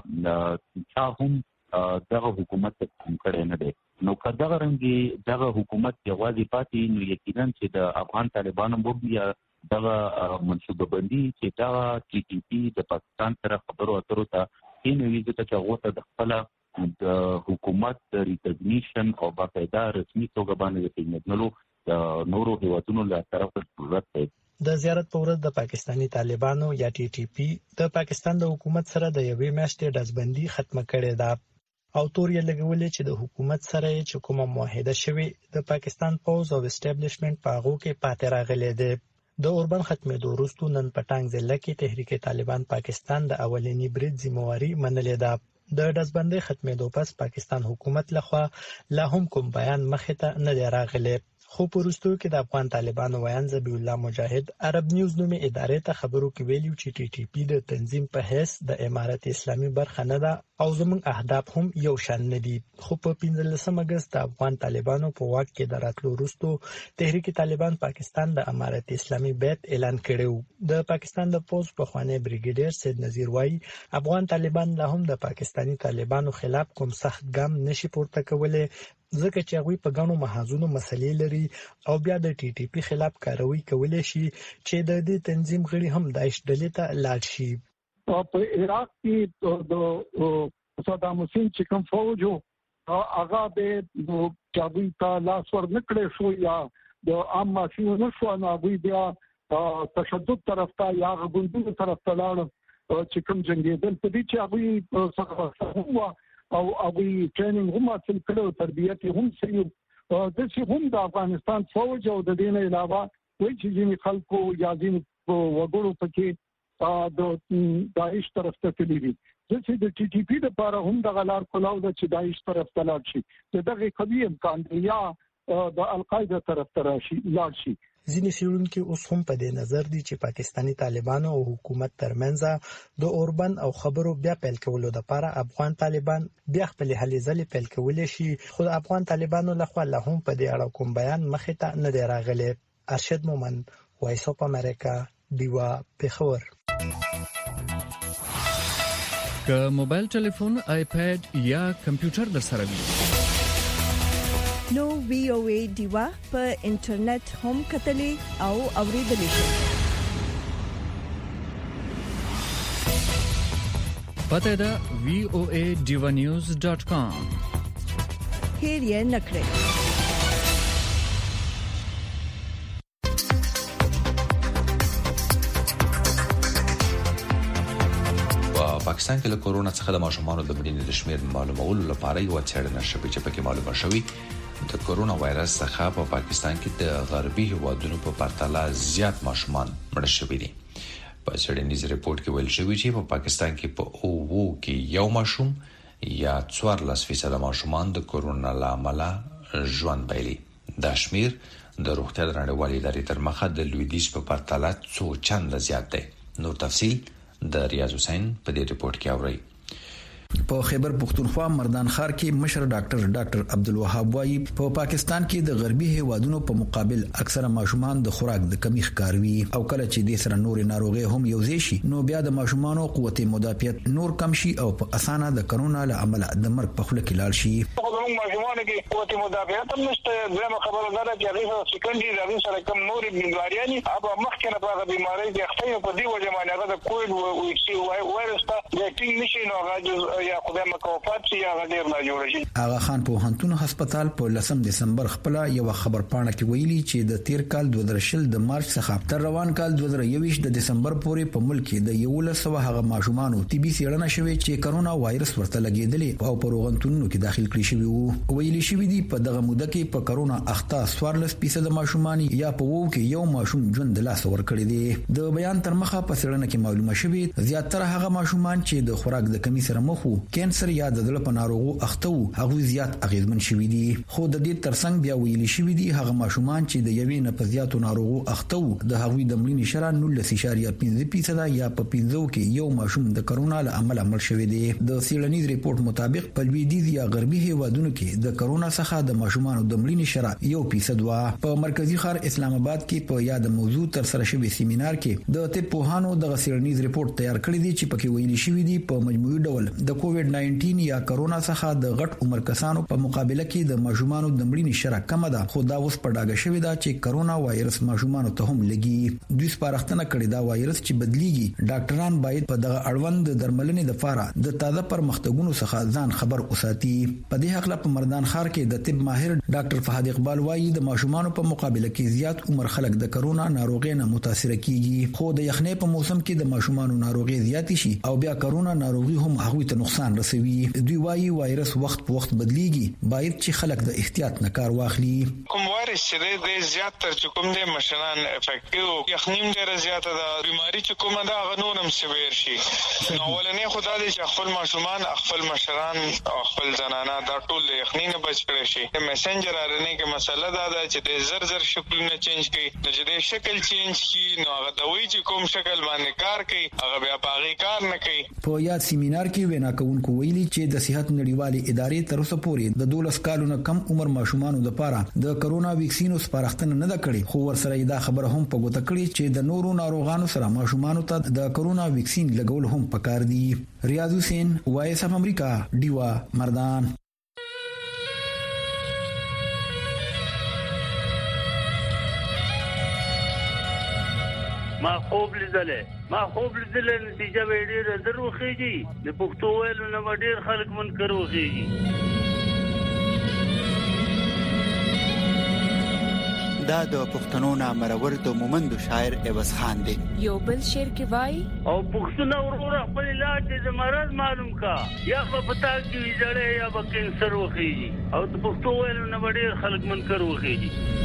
طرفه چا هم دغه حکومت ته کوم کړی نه دی. نو که دغه رنګې دغه حکومت یوازې پاتې نو یقینا چې د افغان طالبانو هم یا دغه منصوبه بندي چې دغه ټي ټي پي د پاکستان سره خبرو اترو ته کینوي ځکه چې هغه ته د خپل د حکومت د ریکګنیشن او باقاعده رسمي توګه باندې پیژندلو د نورو هیوادونو له طرفه ضرورت دی. د زیارت په ورځ د پاکستاني طالبانو یا ټي ټي پی د پاکستان د حکومت سره د یوې میاشتې ډزبندي ختمه کړې ده او تور یې لګولې چې د حکومت سره چې کومه معاهده شوې د پاکستان پوز او اسټابلیشمنت په هغه کې پاتې راغلي دي. د اوربند ختمېدو وروسته نن په ټانګ ضلع کې تحریک طالبان پاکستان د اولنی برید ذمہواری منلې ده. د ډزبندۍ ختمېدو پس پاکستان حکومت لخوا لا هم کوم بیان مخې ته نه دی راغلی، خو په وروستیو کې د افغان طالبانو ویان ذبیح الله مجاهد عرب نیوز نومې ادارې ته خبرو کې ویلي چې ټي ټي پی د تنظیم په حیث د امارت اسلامي برخه نه ده او زموږ اهداف هم یو شان نه دي. خو په پنځلسم اگست د افغان طالبانو په واک کې د راتلو وروسته تحریک طالبان پاکستان د امارت اسلامي بیت اعلان کړی. د پاکستان د پوز پخوانی بریګیډیر سید نذیر وايي افغان طالبان لا هم د پاکستاني طالبانو خلاف کوم سخت ګام نشي پورته کولای ځکه چې هغوی په ګڼو محاذونو مسلې لري او بیا د ټي ټي پی خلاف کاروي کولای شي چې د دې تنظیم غړي هم داعش ډلې ته لاړ شي. په عراق کې د صدام حسین چې کوم فوج هغه به چابي ته لاس ور نکړې شو یا د عام ماشینو نشو نه وی بیا تشدد طرف ته یا غوندونو طرف ته لاړ چې کوم جنگیدل په دې چې هغه سره او هغه ټریننګ هم حاصل کړو، تربیت هم صحیح د چې هم د افغانستان فوج او د دین علاوه وایي چې ځینې خلکو یا ځینې وګړو پکې د داعش طرف ته تللي دي. چې د ټي ټي پی لپاره هم د غلار کلاو د چې داعش طرف ته لاړ شي دغه قوي امکان دی یا د القاعده طرف ته راشي لاړ شي. ځینې څېړونکي اوس هم په دې نظر دي چې پاکستاني طالبانو او حکومت ترمنځ د اوربند او خبرو بیا پیل کولو لپاره افغان طالبان بیا خپل هلې ځلې پیل کولی شي، خو د افغان طالبانو لخوا لا هم په دې اړه کوم بیان مخې ته نه دی راغلی. ارشد مومند، وایس اف امریکا، دیوا، پېښور. که موبایل ټلیفون، آیپاد یا کمپیوټر در سره وي نو وی او ای دیوا په انټرنیټ هم کتلی او اوریدلی شئ. پته ده وی او ای diva news dot com. هیر یې نکړئ. پاکستان کې له کورونا څخه د ماشومانو د مړینې د شمېر معلومولو لپاره یو څېړنه شوې چې پکې معلومه شوې د کورونا وایرس څخه په پاکستان کې د غربي هیوادونو په پرتله زیات ماشومان مړ شوي دي. په څېړنیز ریپورت کې ویل شوی چې په پاکستان کې په او وو کې یو ماشوم یا څوارلس فیصد ماشومان د کورونا لامل ژوند بایلي. دا شمیر د روغتیا د نړیوالې ادارې تر مخه د لویدیځ په پرتله څو چنده زیات دی. نور تفصیل د ریاض حسین په دې ریپورت کې اورئ. په خیبر پختونخوا مردان ښار کې مشر ډاکټر ډاکټر عبدالوهاب وايي په پا پاکستان کې د غربي هیوادونو په مقابل اکثره ماشومان د خوراک د کمی ښکاروي او کله چې د سره نور ناروغي هم یوځای شي نو بیا د ماشومانو قوت مدافعت نور کم شي او په اسانه د کرونا له امله د مرګ په خوله کې لاړ شي. موږ ماشومان کې قوت مدافعت هم نشته. زموږ خبره ده چې هغه سکندري د سره کم نور بیماریانی هغه مخکنه په بیماری کې اخته په دی وجه باندې هغه د کووډ وایرس ته د ټینګ نشي نو هغه یا خدای مکوفات چې هغه ډیر نه جوړ شي. هغه خان په هنتون هسپتال په لسم دسمبر خپل یو خبر پاڼه کې ویلي چې د تیر کال دوه هزار شل د مارچ څخه تر روان کال دوه هزار یوویشت د دسمبر پورې په ملک کې د یو لسو هغه ماشومانو طبي څېړنه شوې چې کرونا وایرس ورته لګیدلې او په روغتونونو کې داخل کړي شوی وو. ویلي شوی دی په دغه موده کې په کرونا اخته څوارلس فیصد ماشومان یا په وو کې یو ماشوم ژوند د لاس ور کړی دی. د بیان تر مخه په څېړنه کې معلومه شوې زیاتره هغه ماشومان چې د خوراک د کمی سره مخ وو کینسر یا د دل په ناروغو اخته وو هغه زیات اغیزمن شوی دي. خو د دې ترڅنګ بیا ویلي شوی دی هغه ماشومان چې د یوې نه په زیاتو ناروغو اخته وو د هغوی د مړینې شرح نولس اعشاریه پنځه فیصد یا په پنځو کې یو ماشوم د کرونا له امله مړ شوی دی. د سیلانیز ریپورت مطابق په لویدیځ یا غربي هیوادونو کې د کرونا څخه د ماشومانو د مړینې شرح یو فیصد وا. په مرکزی ښار اسلام آباد کې په یاد موضوع تر سره شوی سیمینار کې د طب پوهانو د سیلانیز ریپورت تیار کړی دی چې پکې ویلي شوی دی په مجموعي ډول د کووډ نایزده یا کرونا څخه د غټ عمر کسانو په مقابله کې د ماشومانو د مړینې شرح کم ده. خو دا اوس په ډاګه شوی دا چې کرونا وایرس ماشومانو ته هم لګي. دوی سپارښتنه کړې دا وایرس چې بدلیږي ډاکټران باید په دغه اړوند د درملنې لپاره د تازه پرمختګونو څخه ځان خبر اوساتي. په دې حق په مردان ښار کې د طب ماهر ډاکټر فهد اقبال وايي د ماشومانو په مقابله کې زیات عمر خلک د کرونا ناروغي نه متاثر کیږي. خو د یخنۍ په موسم کې د ماشومانو ناروغي زیات شي او بیا کرونا ناروغي هم هغوی ته نقصان رسوي. دوی وايي وایرس وخت په وخت بدلیږي باید چې خلک د احتیاط نه کار واخلي. کوم وایرس چې د زیات تر کوم د مشران افیکټیو یخنیم ډیره زیاته ده بیماری چې کومه ده هغه نورم سویر شي. نو ولنې خدای دې چې خپل ماشومان خپل مشران او خپل زنانه دا ټول یخنی نه بچ کړي شي. د میسنجر ارنه کې مسله دا ده چې د زر زر شکلونه چینج کوي نو چې د شکل چینج کی نو هغه د وی چې کوم شکل باندې کار کوي هغه بیا پاغي کار نه کوي. په یاد سیمینار کې وینا کوونکو ویلي چې د صحت نړیوالې ادارې تر اوسه پورې د دولس کالو نه کم عمر ماشومانو لپاره د کرونا ویکسینو سپارښتنه نه ده کړې. خو ورسره دا خبره هم په ګوته کړې چې د نورو ناروغانو سره ماشومانو ته د کرونا ویکسین لګول هم پکار دي. ریاض حسین وایس اف امریکا دیوا مردان. ما خوب لیدلې ما خوب لیدلې نتیجه به ډیره دروخیږي د پښتو ویلو نه ډیر خلک منکر وخیږي. دا د پښتنو نامرور د مومند شاعر عوض خان دی. یو بل شعر کې وای او پښتون ورور خپل علاج د مرض معلوم کا یا په پتا کې ویځړې یا په کینسر وخیږي او د پښتو ویلو نه ډیر خلک منکر وخیږي.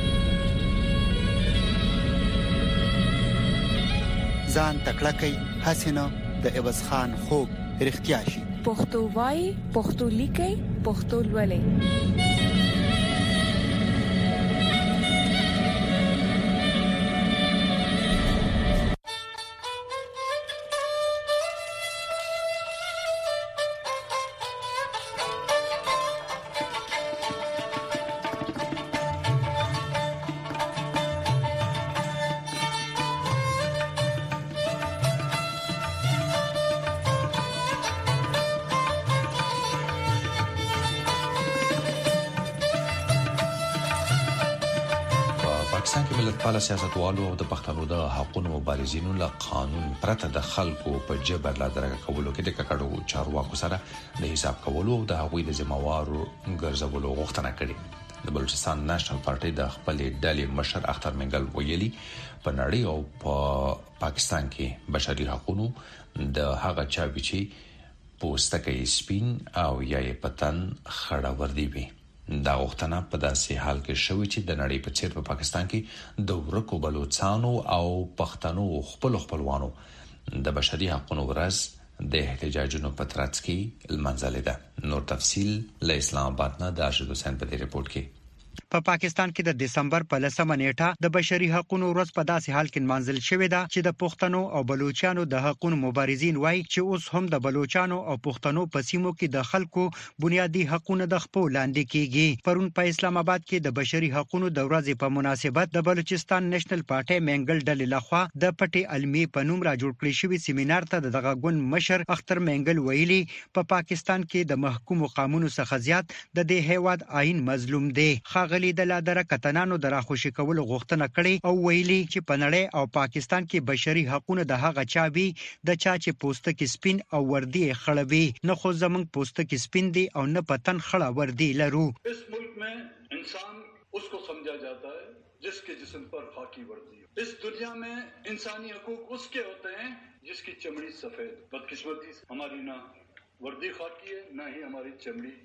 ځان تکړه کوي حسینه د عوض خان خوب رښتیا شي. پښتو وای پښتو لیکي پښتو لولي. پاله سیاستوالو او د پښتنو د حقوقو مبارزینو له قانون پرته د خلکو په جبر لا درګه کولو کې د ککړو چارواکو سره د حساب کولو او د هغوی د ذمہوارو ګرځولو غوښتنه کړې. د بلوچستان نېشنل پارټي د خپل ډلې مشر اختر منګل ویلي په نړۍ او په پاکستان کې بشري حقوقو د هغه چا چې پوستکي سپین او یا پتن خړه وردی وي. دا غوښتنه په داسې حال کې شوې چې د نړۍ په څیر په پاکستان کې د ورکو بلوچستانو او پښتنو خپل خپلوانو د بشري حقوقو ورځ د احتجاجونو په ترڅ کې المنځلې ده. نور تفصيل له اسلام آباد نه د ارشد حسین په دې رپورت کې. په پا پاکستان کې د دسمبر په لسمه نیټه د بشري حقوقو ورځ په داسې حال کې منځل شوې ده چې د پښتنو او بلوچستانو د حقوقو مبارزین وایي چې اوس هم د بلوچستانو او پښتنو په سیمو کې د خلکو بنیادی حقوقو د خپل لاندې کیږي. پرون په اسلام آباد کې د بشري حقوقو د ورځې په مناسبت د بلوچستان نېشنل پارټي منګل ډلې لخوا د پټي علمي په نوم را جوړ کړی شوی سیمینار ته د دغه ګوند مشر اختر منګل ویلي په پا پاکستان کې د محکوم قانونو څخه زیات د دې هیواد آئین مظلوم دی. خاغلی د لادر کتنانو د راخوشي کولو غوښتنه کړې او ویلي چې په نړۍ او پاکستان کې بشري حقوقو د هغه چا وی د چا چې پوستکی سپین او وردی خړوي نه خو زمنګ پوستکی سپین دی او نه پتن خړه وردی لرو. اس ملک میں انسان اس کو سمجھا جاتا ہے جس کے جسم پر خاکی وردی ہو. اس دنیا میں انسانی حقوق اس کے ہوتے ہیں جس کی چمڑی سفید. بدقسمتی ہماری نہ وردی خاکی ہے نہ ہی ہماری چمڑی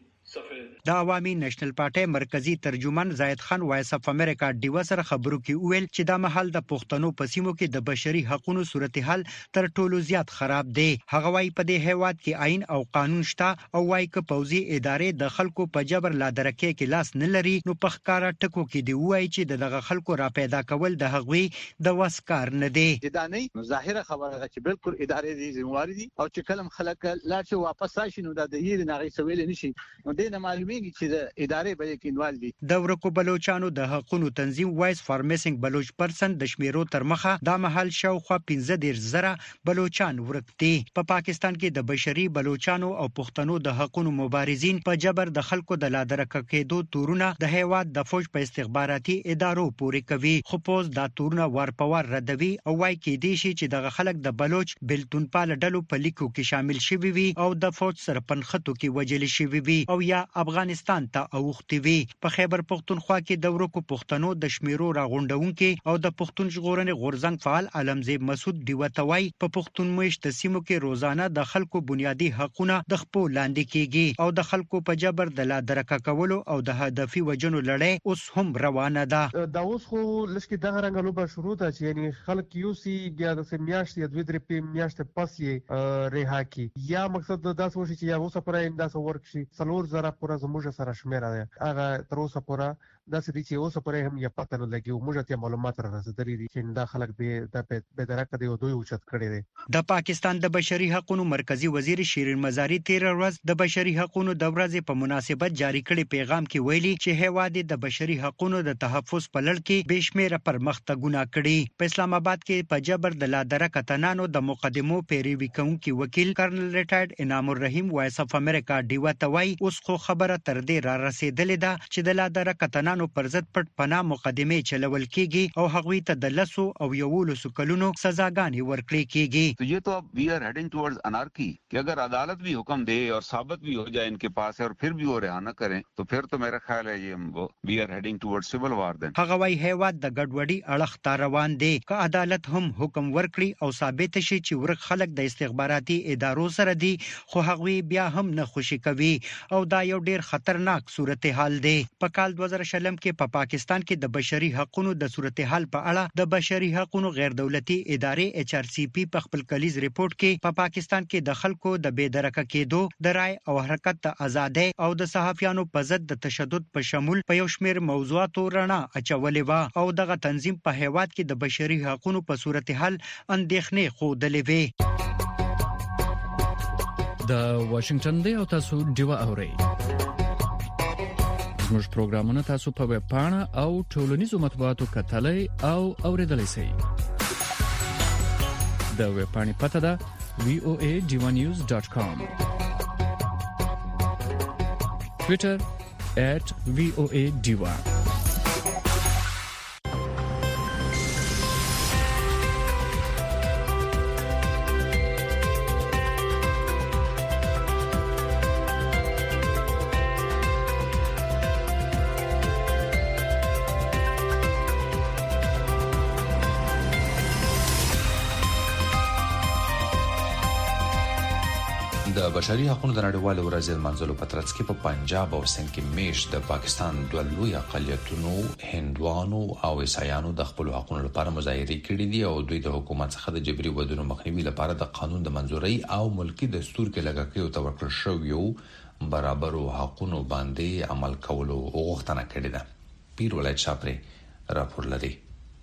د عوامي نېشنل پارټي مرکزی ترجمان زاید خان وایس اف امریکا ډیو سره خبرو کې ویل چې دا محل د پښتنو په سیمو کې د بشري حقوقو صورتحال تر ټولو زیات خراب دی. هغه وايي په دې هیواد کې آئین او قانون شته او وايي ک پوزي ادارې د خلکو په جبر لا درکې کې لاس نه لري نو په ښکارا ټکو کې دی وایي چې دغه خلکو را پیدا کول د هغوی د وسکار نه دی. دا نه ظاهره خبره ده چې بالکل ادارې دي ذمہواری دي او چې کلم خلک لا چې واپس راشي نو د دې نه غي سویل نشي نو د معلومیږي چې د ادارې به کې انوال دي. د ورکو بلوچستانو د حقوقو تنظیم وایس فارمیسنګ بلوچ پرسن د شمیرو تر مخه دا محل شاوخوا پنځه ډیر زره بلوچستان ورکتي. په پا پاکستان کې د بشري بلوچستانو او پښتنو د حقوقو مبارزین په جبر د خلکو د لادرک کېدو تورونه د هیواد د فوج په استخباراتي ادارو پورې کوي. خو پوز دا تورونه ورپور ردوي او وايي کې دي چې دغه خلک د بلوچ بلتون پال ډلو په لیکو کې شامل شوي وي او د فوج سره پنخته کې وجل شوي وي او یا افغانستان ته اوختي وي. په خیبر پختونخوا کې د ورکو پښتنو د شمیرو راغونډونکو او د پښتون ژغورنې غورزنګ فعال علمزیب مسعود دیوتوي په پښتون مشت سیمو کې روزانه د خلکو بنیادی حقوقونه د خپل لاندې کیږي او د خلکو په جبر د لا درکه کولو او د هدفي وجنو لړۍ اوس هم روانه ده. دا اوس خو لشکې دغه رنګلو به شروع ده چې یعنی خلک یو سی بیا د میاشتې د دوی درې په میاشتې پس یې رها کی یا مقصد دا څه وشي چې یا اوسه پرې انداسه ورک شي څلور زره پورا زموږ سره شمیره ده هغه تر اوسه پورا دا سړي چې اوسه پرې هم یې پته نه لګي او موږ ته معلومات را رسیدلي دي چې دا خلک به د به درکه دی او دوی اوچت کړي دي. د پاکستان د بشري حقوقو مرکزی وزیر شیرین مزاری تیر ورځ د بشري حقوقو د ورځې په مناسبت جاری کړي پیغام کې ویلي چې هیواد د بشري حقوقو د تحفظ په لړ کې بشمیره پرمختګونه کړي. په اسلام آباد کې په جبر د لادرکه تنانو د مقدمو پیروي کوونکي وکیل کرنل ریټایرډ انعام الرحیم وایس اف امریکا ډیو توي اوس خو خبره تر دې را رسیدلې ده چې د لادرکه تنانو پر ضد پټ پناه مقدمه چلول کیږي او هغوی ته د لسو او یولسو کلونو سزاګانې ورکړي کیږي. तो ये तो अब we are heading towards anarchy कि अगर अदालत भी हुक्म दे और साबित भी हो जाए इनके पास है और फिर भी वो रिहा न करें तो फिर तो मेरा ख्याल है ये we are heading towards civil war then. هغه وايي هیواد د ګډوډي اړخ ته روان دی. که عدالت هم حکم ورکړي او ثابت شي چې ورک خلک د استخباراتي ادارو سره دي خو هغوی بیا هم نه خوشي کوي او دا یو ډیر خطرناک صورتحال دی. په کال دوه زره شلم کې په پا پاکستان کې د بشري حقوقو د صورتحال په اړه د بشري حقوقو غیر دولتي ادارې ایچ آر سی پی په خپل کلیز ریپورت کې په پا پاکستان کې د خلکو د بې درکه کېدو د رای او حرکت د ازادۍ او د صحافیانو په ضد د تشدد په شمول په یو شمېر موضوعاتو رڼا اچولې و او دغه تنظیم په هیواد کې د بشري حقوقو په صورتحال اندېښنې ښودلې وې. د واشنگټن دی او تاسو ډیوا اورئ. زموږ پروګرامونه تاسو په ویب پاڼه او ټولنیزو مطبوعاتو کتلای او اوریدلای شئ. د ویب پاڼې پته ده وی او ای ډیوا نیوز ډاټ کام. ټوئیټر ایٹ وی او ای ډیوا. د بشري حقوقو د نړیوال ورځ منځلو په ترڅ کې په پنجاب او سند کې میش د پاکستان دوه لوی اقلیتونو هندوانو او عیسایانو د خپل حقوقو لپاره مظاهره کړې دي او دوی د حکومت څخه د جبري ودونو مخنیوي لپاره د قانون د منځوري او ملکی دستور کې لګاکې او توکل شو یو برابرو حقوقو باندې عمل کولو غوښتنه کړې ده. پیر ولایت شاپري راپور لري.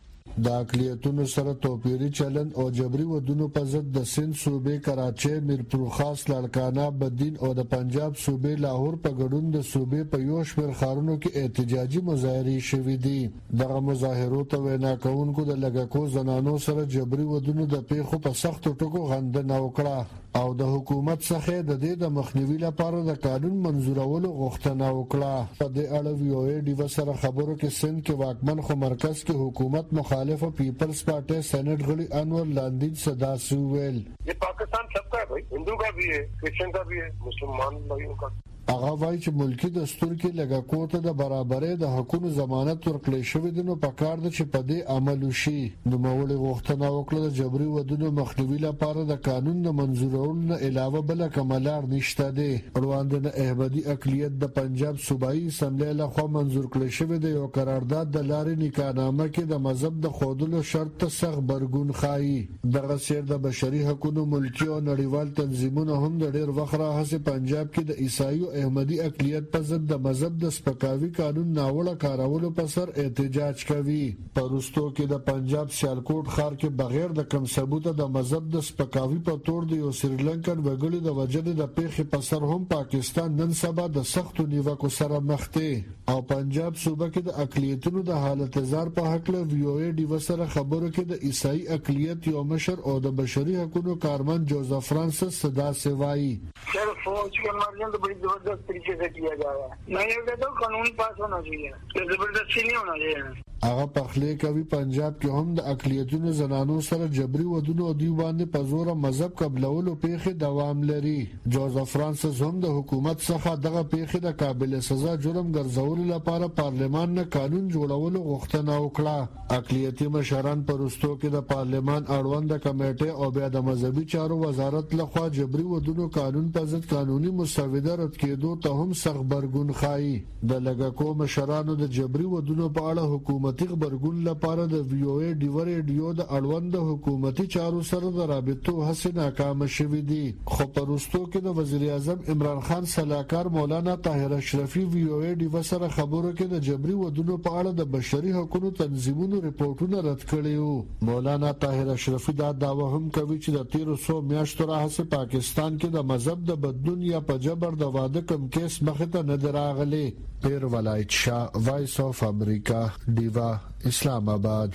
د اقلیتونو سره توپیری چلن او جبري ودونو په ضد د سند صوبې کراچي میرپور خاص لاړکانه بدین او د پنجاب صوبې لاهور په ګډون د صوبې په یو شمېر ښارونو کې احتجاجي مظاهرې شوې دي. دغه مظاهرو ته وینا کوونکو د لګکو زنانو سره جبري ودونو د پیښو په سختو ټکو غندنه وکړه او د حکومت څخه د دې د مخنیوي لپاره د قانون منزورولو غوښتنه وکړه. په دې اړه وی او ای ډیو سره خبرو کې سند کې واکمن خو مرکز کې حکومت مخالف پیپلز پارٹی سینٹ غړي انور لاندین صدا سویل یہ پاکستان سب کا ہے بھائی، ہندو کا بھی ہے، کرسچن کا بھی ہے، مسلمان بھائیوں کا. هغه وایي چې ملکی دستور کې لګاکو ته د برابرۍ د حقوقو ضمانت ورکړل شوی دی، نو پکار ده چې په دې عمل وشي. نو مولې غوښتنه وکړه د جبري ودونو مخنیوي لپاره د قانون د منظورولو نه علاوه بل کوم لار نشته دی. اړوند نه احمدي اقلیت د پنجاب صوبایي اسمبلی لخوا منظور کړل شوی دی یو قرارداد د لارې نکاحنامه کې د مذهب د خودلو شرط ته سخت برګون خایي. دغه سیر د بشري حقوقو ملکی او نړیوال تنظیمونو هم د ډېر وخت راهیسې پنجاب کې د عیسایو احمدي اقلیت په ضد د مذهب د سپکاوي قانون ناوړه کارولو په سر احتجاج کوي. پرستو کې د پنجاب سیالکوټ ښار کې بغیر د کوم ثبوت د مذهب د سپکاوي په تور د یو سریلانکن وګړي د وجنې د پیښې په سر هم پاکستان نن سبا د سختو نیوکو سره مخ دی. او پنجاب صوبه کې د اقلیتونو د حالت زار په حق له وی او ای ډیو سره خبرو کې د عیسائی اقلیت یو مشر او د بشري حقوقو کارمند جوزف فرانسس صدا سوای سر فوج کے مارجن تو بڑی زبردست طریقے سے کیا جا رہا ہے. میں یہ کہتا ہوں قانون پاس ہونا چاہیے، زبردستی نہیں ہونا چاہیے. هغه پخلی کوي پنجاب کې هم د اقلیتونو زنانو سره جبري ودونو او دی باندې په زور مذهب قبلولو پیښې دوام لري. جوزف فرانسس هم د حکومت څخه دغه پیښې د قابل سزا جرم ګرځولو لپاره پارلمان نه قانون جوړولو غوښتنه وکړه. اقلیتي مشران پرستو کې د پارلمان اړوند کمیټې او بیا د مذهبي چارو وزارت لخوا جبري ودونو قانون په ضد قانوني مسوده رد کېدو ته هم سخت برګون خایي. د لګکو مشرانو د جبري ودونو په اړه حکومت حکومتي خبرګون لپاره د وی او ای ډیو ریډیو د اړوند حکومتي چارو سره د رابطو هڅې ناکامه شوې دي. خو پرستو کې د وزیر اعظم عمران خان صلاحکار مولانا طاهر اشرفي وی او ای ډیو سره خبرو کې د جبري ودونو په اړه د بشري حقوقو تنظیمونو ریپورتونه رد کړي وو. مولانا طاهر اشرفي دا داوا هم کوي چې د تیرو سو میاشتو راهیسې پاکستان کې د مذهب د بدلون یا په جبر د واده کم کیس مخې ته نه دراغلي. پیر ولایت شاه، وایس اف امریکا، ډیوا، اسلام آباد.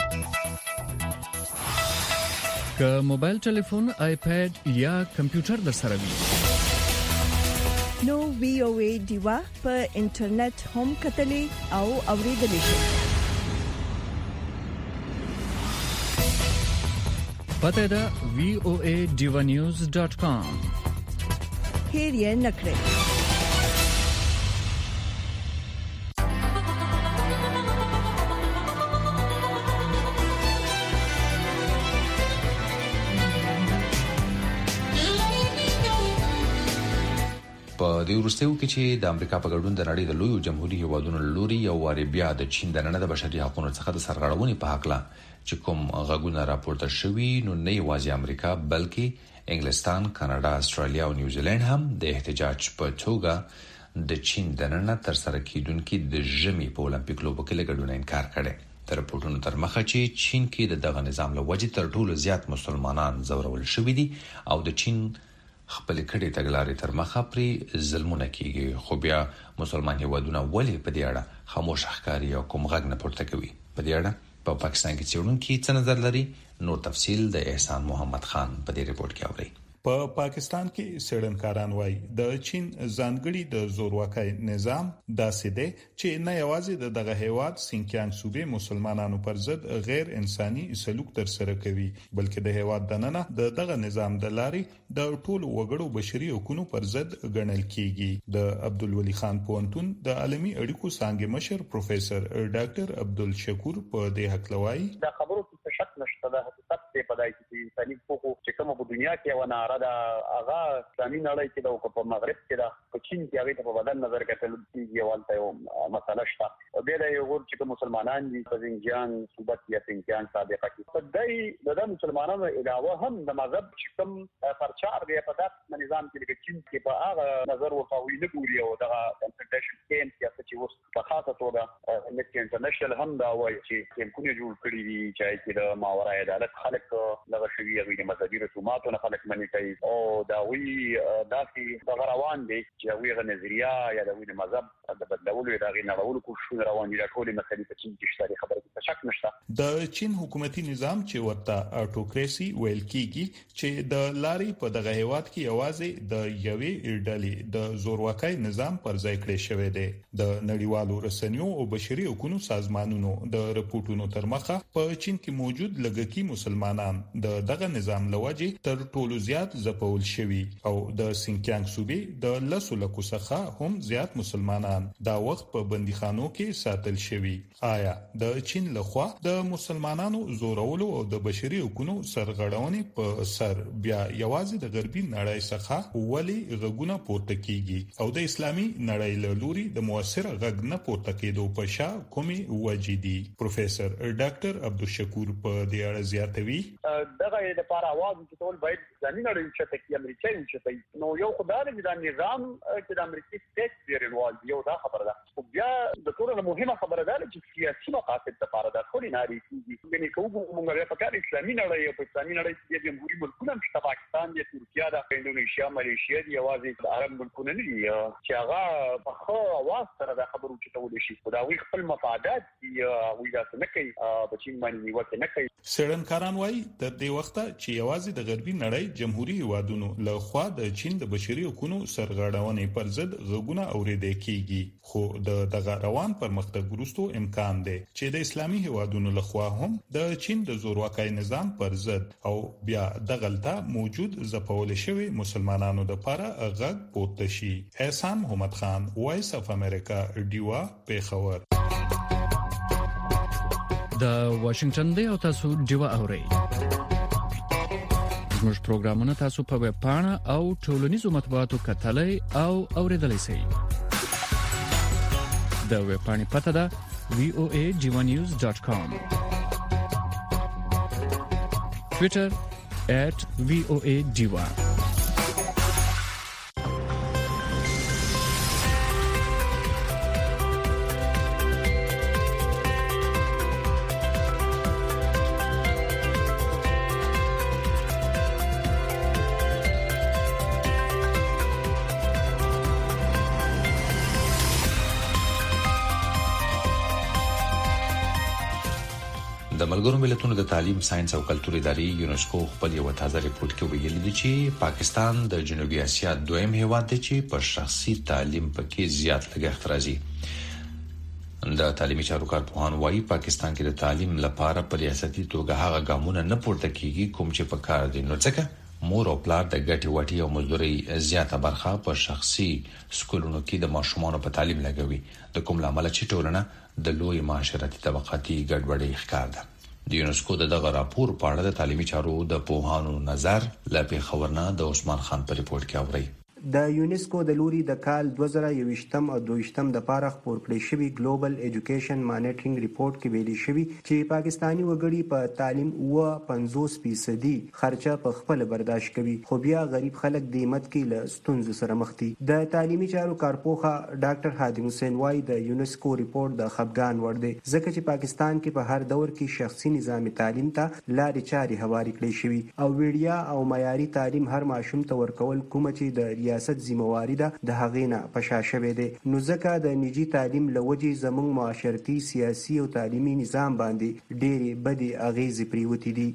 که موبایل ټلیفون، آیپاد یا کمپیوټر در سره وي نو وی او ای ډیوا په انټرنیټ هم کتلې او اوریدلې شي. پته ده وی او ای ډیوا نیوز ډاٹ کام. هیر یې نکړئ. په دې وروستیو کې چې د امریکا په ګډون د نړۍ د لویو جمهوریت هیوادونو لوري یو واری بیا د چین د نړۍ د بشري حقوقو څخه د سرغړونې په حق لا چې کوم غږونه راپورته شوي، نو نه یوازې امریکا بلکې انګلستان، کاناډا، استرالیا او نیوزیلند هم د احتجاج په توګه د چین د نړۍ تر سره کېدونکو د ژمي په اولمپیک لوبو کې له ګډون انکار کړي. تر رپورټونو تر مخه چې چین کې د دغه نظام له وجې تر ټولو زیات مسلمانان ځورول شوي دي او د چین خپل کړي تګلارې تر مخه پرې ظلمونه کیږي، خو بیا مسلمان هیوادونه ولې په دې اړه خاموش ښکاري او کوم غږ نه پورته کوي؟ په دې اړه په پاکستان کې څېړونکي څه نظر لري؟ نور تفصيل د احسان محمد خان په دې ریپورت کې اوري. په پاکستان کې څېړنکاران وایي د چین ځانګړي د زورواکۍ نظام داسې دی چې نه یوازې د دغه هیواد سینکیانګ صوبې مسلمانانو پر ضد غیر انساني سلوک تر سره کوي، بلکې د هیواد دننه د دغه نظام د لارې د ټولو وګړو بشري حقوقو پر ضد ګڼل کیږي. د عبدالولي خان پوهنتون د عالمي اړیکو څانګې مشر پروفیسور ډاکټر عبدالشکور په دې حق لوي دا خبرو څه شک نشته صدا حقیقت ته پدای چې انساني حقوق چې کوم په دنیا کې و ناره دا هغه اسلامي نړۍ کې د په مغرب کې د کوچین کې هغه په بدل نظر کتل کېږي والته یو مسله شته او د یو ور چې مسلمانان دي په زنجان صوبت یا زنجان سابقه کې په دای د مسلمانانو علاوه هم د مذهب چې کوم پرچار دی په داسې نظام کې د چین کې په هغه نظر ورکوي نه ګوري او د کنسلټیشن کېم چې اوس په خاصه توګه امنیتي انټرنیشنل هم دا وایي چې کومه جوړ کړی دي چې د ماورای عدالت خلک دغه شوی غوړي مذهبي رسومات او خلک منی کوي او دا وی داسې د روان دي چې ویغه نظریه یا د وی مذهب د بدلولو د غي نړولو کوشش روان دي ټول مسلې په چین کې شته خبره کې شک نشته د چین حکومتي نظام چې ورته اټوکراسي ویل کیږي چې د لاري په دغه هیواد کې یوازې د یوې ډلې د زورواکۍ نظام پر ځای کړی شوی دی د نړیوالو رسنیو او بشري حقوقو سازمانونو د رپورټونو تر مخه په چین کې موجود لږکي مسلمانان د دغه نظام لوجې تر ټولو زیات ځپول شوي او د سینکیانګ صوبې د لسو لکو څخه هم زیات مسلمانان دا وخت په بندیخانو کې ساتل شوي. آیا د چین لخوا د مسلمانانو زورولو او د بشري حقوقو سرغړونې په سر بیا یوازې د غربي نړۍ څخه ولې غږونه پورته کیږي او د اسلامي نړۍ له لوري د موثر غږ نه پورته کېدو په شا کومي وجدي؟ پروفیسور ډاکټر عبدالشکور په دې اړه زیاتوي. دغه د لپاره आवाज چې ټول باید ځاني نړۍ چې ته امریکایي چې نو یو خدای دې د نظام چې د امریکای سټیټ دی رنوال یو دا خبره ده او بیا د ټولو مهمه خبره ده چې سیاسي مقاصد لپاره د ټول ناري کیږي یعنی کومه موږ په کار اسلامي نړۍ او په اسلامي نړۍ کې د جمهوریت ملکونو چې پاکستان دی ترکیه دا انډونیشیا ماليشیا دی یوازې د عرب ملکونو نه دي چې هغه په خو आवाज سره د خبرو چې تول شي دا وی خپل مفادات دی وی دا څه نه کوي په چین باندې نیوکه نه کوي. سړنکاران وایي تر دې وخته چې یوازې د غربي نړۍ جمهوریت هیوادونو له خوا د چین د بشري حقوقو سرغړونې پر ضد غږونه اوریدل کیږي خو د دغه روان پرمختګ وروسته امکان دی چې د اسلامي هیوادونو له خوا هم د چین د زورواکۍ نظام پر ضد او بیا د غلطه موجود زپول شوی مسلمانانو د لپاره غږ پورته شي. احسان محمد خان وایس اف امریکا ډیوا پیښور. د واشنگټن دی او تاسو ډیوا اورئ. زموږ پروګرامونه تاسو په ویب پاڼه او ټولنیزو مطبوعاتو کتلای او اوریدلای شئ. د ویب پاڼې پته ده وی او ای ډیوا نیوز ډاټ کام. ټوئیټر at وی او ای ډیوا. د ملګرو ملتونو د تعلیم، ساينس او کلتور ادارې یونسکو خپل یو تازه ریپورت کې ویلي دی چې پاکستان د جنوبي اسیا دویم هیواد دی چې په شخصي تعلیم پکې زیات لګښت راځي. د تعلیمي چارو کارپوهان وايي پاکستان کې د تعلیم لپاره په ریاستي توګه هغه ګامونه نه پورته کیږي کوم چې په کار دي، نو ځکه مور او پلار د ګټي وټي او مزدوري زیاته برخه په شخصي سکولونو کې د ماشومانو په تعلیم لګوي، د کوم لامل چې ټولنه د لوی معاشرتي طبقاتي ګډوډۍ ښکار ده. د یونسکو د دغه راپور په اړه د تعلیمي چارو د پوهانو نظر لا په خبرنه د عثمان خان په ریپورت کې اوري. د یونسکو د لوري د کال دوه زره یوویشتم او دویشتم د پاره خپور کړی شوی ګلوبل ایجوکیشن مانیټرینګ ریپورت کې ویلي شوی چې پاکستانی وګړي په تعلیم او پنځوس فیصدي خرچه په خپل برداشت کوي، خو بیا غریب خلک د مت کې له ستونزو سره مخ دي. د تعلیمي چارو کارپوهه ډاکټر حاتم حسین وايي د یونسکو ریپورت د خفګان وړ دی ځکه چې پاکستان کې په هر دور کې شخصي نظام تعلیم ته لارې چارې هواري کړې شوی او ویډیا او معیاري تعلیم هر ماشوم ته ورکول کوم چې د ریاست ذمہواری ده د هغې نه پشا شوی دی. نو ځکه د نجی تعلیم لوجې زموږ معاشرتي، سیاسي او تعلیمي نظام باندې ډېرې بدې اغیزې پریوتې دي. او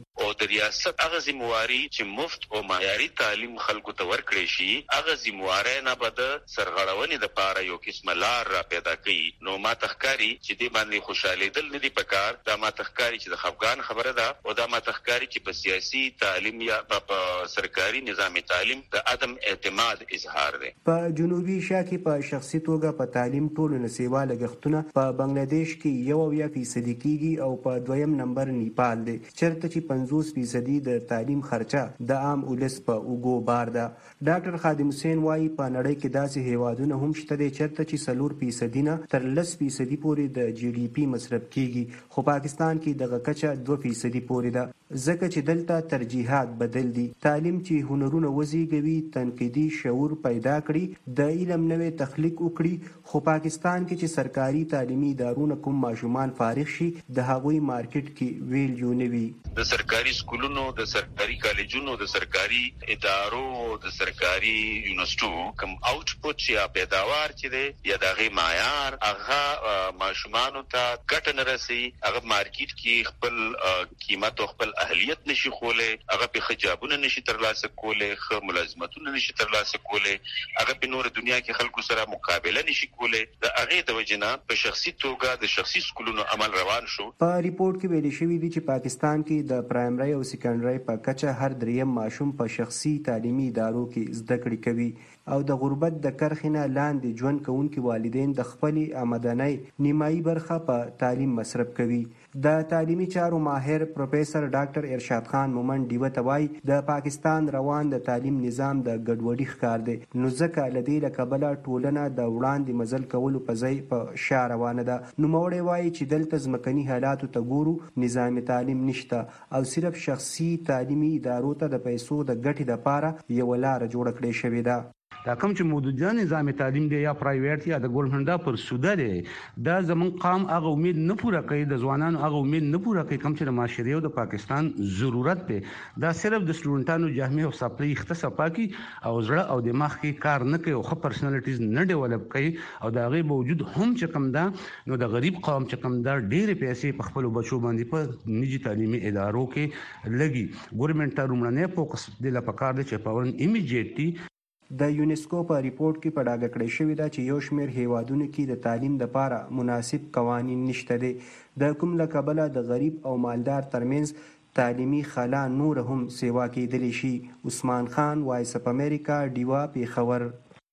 د ریاست هغه ذمہواری چې مفت او معیاري تعلیم خلکو ته ورکړي شي هغه ذمہواری نه بد سرغړونې د پاره یو قسم لار را پیدا کړي. نو ما تخکاری چې دې باندې خوشاله دل نه دی پکار دا ما تخکاری چې د افغان خبره ده او دا ما تخکاری چې په سیاسي تعلیم یا په سرکاري نظام تعلیم د عدم اعتماد اظهار دی. په جنوبي ایشیا کې په شخصي توګه په تعلیم ټولنه سیوا لګښتونه په بنگلاديش کې یو اویا فیصدي کېږي او په دویم نمبر نیپال دی چرته چې پنځوس فیصدي د تعلیم خرچه د عام ولس په اوګو بار ده. ډاکټر خادم حسین وايي په نړۍ کې داسې هیوادونه هم شته دي چرته چې څلور فیصدي نه تر لس فیصدي پورې د جی ډي پی مصرف کېږي خو پاکستان کې دغه کچه دوه فیصدي پورې ده ځکه چې دلته ترجیحات بدل دي. تعلیم چې هنرونه وزیږوي تنقیدي شعور پیدا کړي د علم نوې تخلیق وکړي خو پاکستان کې چې سرکاري تعلیمي ادارونه کوم ماشومان فارغ شي د هغوی مارکیټ کې ویلیو نه وي. د سرکاري سکولونو د سرکاري کالجونو د سرکاري ادارو د سرکاري یونیورسيټو کوم آوټپوټ یا پیداوار چې دی یا دغه معیار هغه ماشومانو ته ګټه نه رسي هغه مارکیټ کې خپل قیمت او خپل اهلیت نشي خوله هغه په حجابونه نشي ترلاسه کوله خو ملازمتونه نشي ترلاسه کوله هغه په نور دنیا کې خلکو سره مقابله نشي کوله د هغه د وجنه په شخصي توګه د شخصي سکولونو عمل روان شو. په ریپورت کې ویل شوی دی چې پاکستان کې د پرایمري او سیکنډري په کچه هر دریم ماشوم په شخصي تعلیمي ادارو کې زده کړې کوي او د غربت د کرخنه لاندې ژوند کوونکي والدین د خپل آمدنۍ نیمایي برخه په تعلیم مصرف کوي. د تعلیمي چارو ماهر پروفیسور ډاکټر ارشاد خان مومن ډیوه توای د پاکستان روان د تعلیم نظام د ګډوډي ښکار دی نو ځکه لدی لکبله ټولنه د وړاندې مزل کولو په ځای په شا روانه ده. نو موړی وایي چې دلته ځمکني حالاتو ته ګورو نظام تعلیم نشته او صرف شخصي تعلیمي ادارو ته د پیسو د ګټې لپاره یو لار جوړ کړې شوې ده. دا کوم چې موجوده نظام تعلیم دی یا پرایویټ یا د ګورنمنت دا پر سوده دی دا زمون قام هغه امید نه پوره کوي د ځوانانو هغه امید نه پوره کوي کوم چې د معاشري او د پاکستان ضرورت دی. دا صرف د سټوډنټانو جامع او سپلي اختصاص پاکي او زړه او دماغ کې کار نه کوي او خو پرسنالټیز نه ډیولپ کوي او دا غي باوجود هم چې کوم دا نو د غریب قوم چې کوم دا ډېر پیسې په خپل بچو باندې په نجی تعلیمي ادارو کې لګي ګورنمنت ته رومړنه فوکس دی لا پکار دی چې پاورن ایمیډیټلی د یونیسکو په ریپورت کې په ډاګه کړی شوی دا چې یو شمېر هیوادونو کې د تعلیم لپاره مناسب قوانین نشته دي د کوم له کبله د غریب او مالدار ترمنځ تعلیمي خلا نور هم سیوا کېدلی شي. عثمان خان وایس اپ امریکا ډیوا پیښور.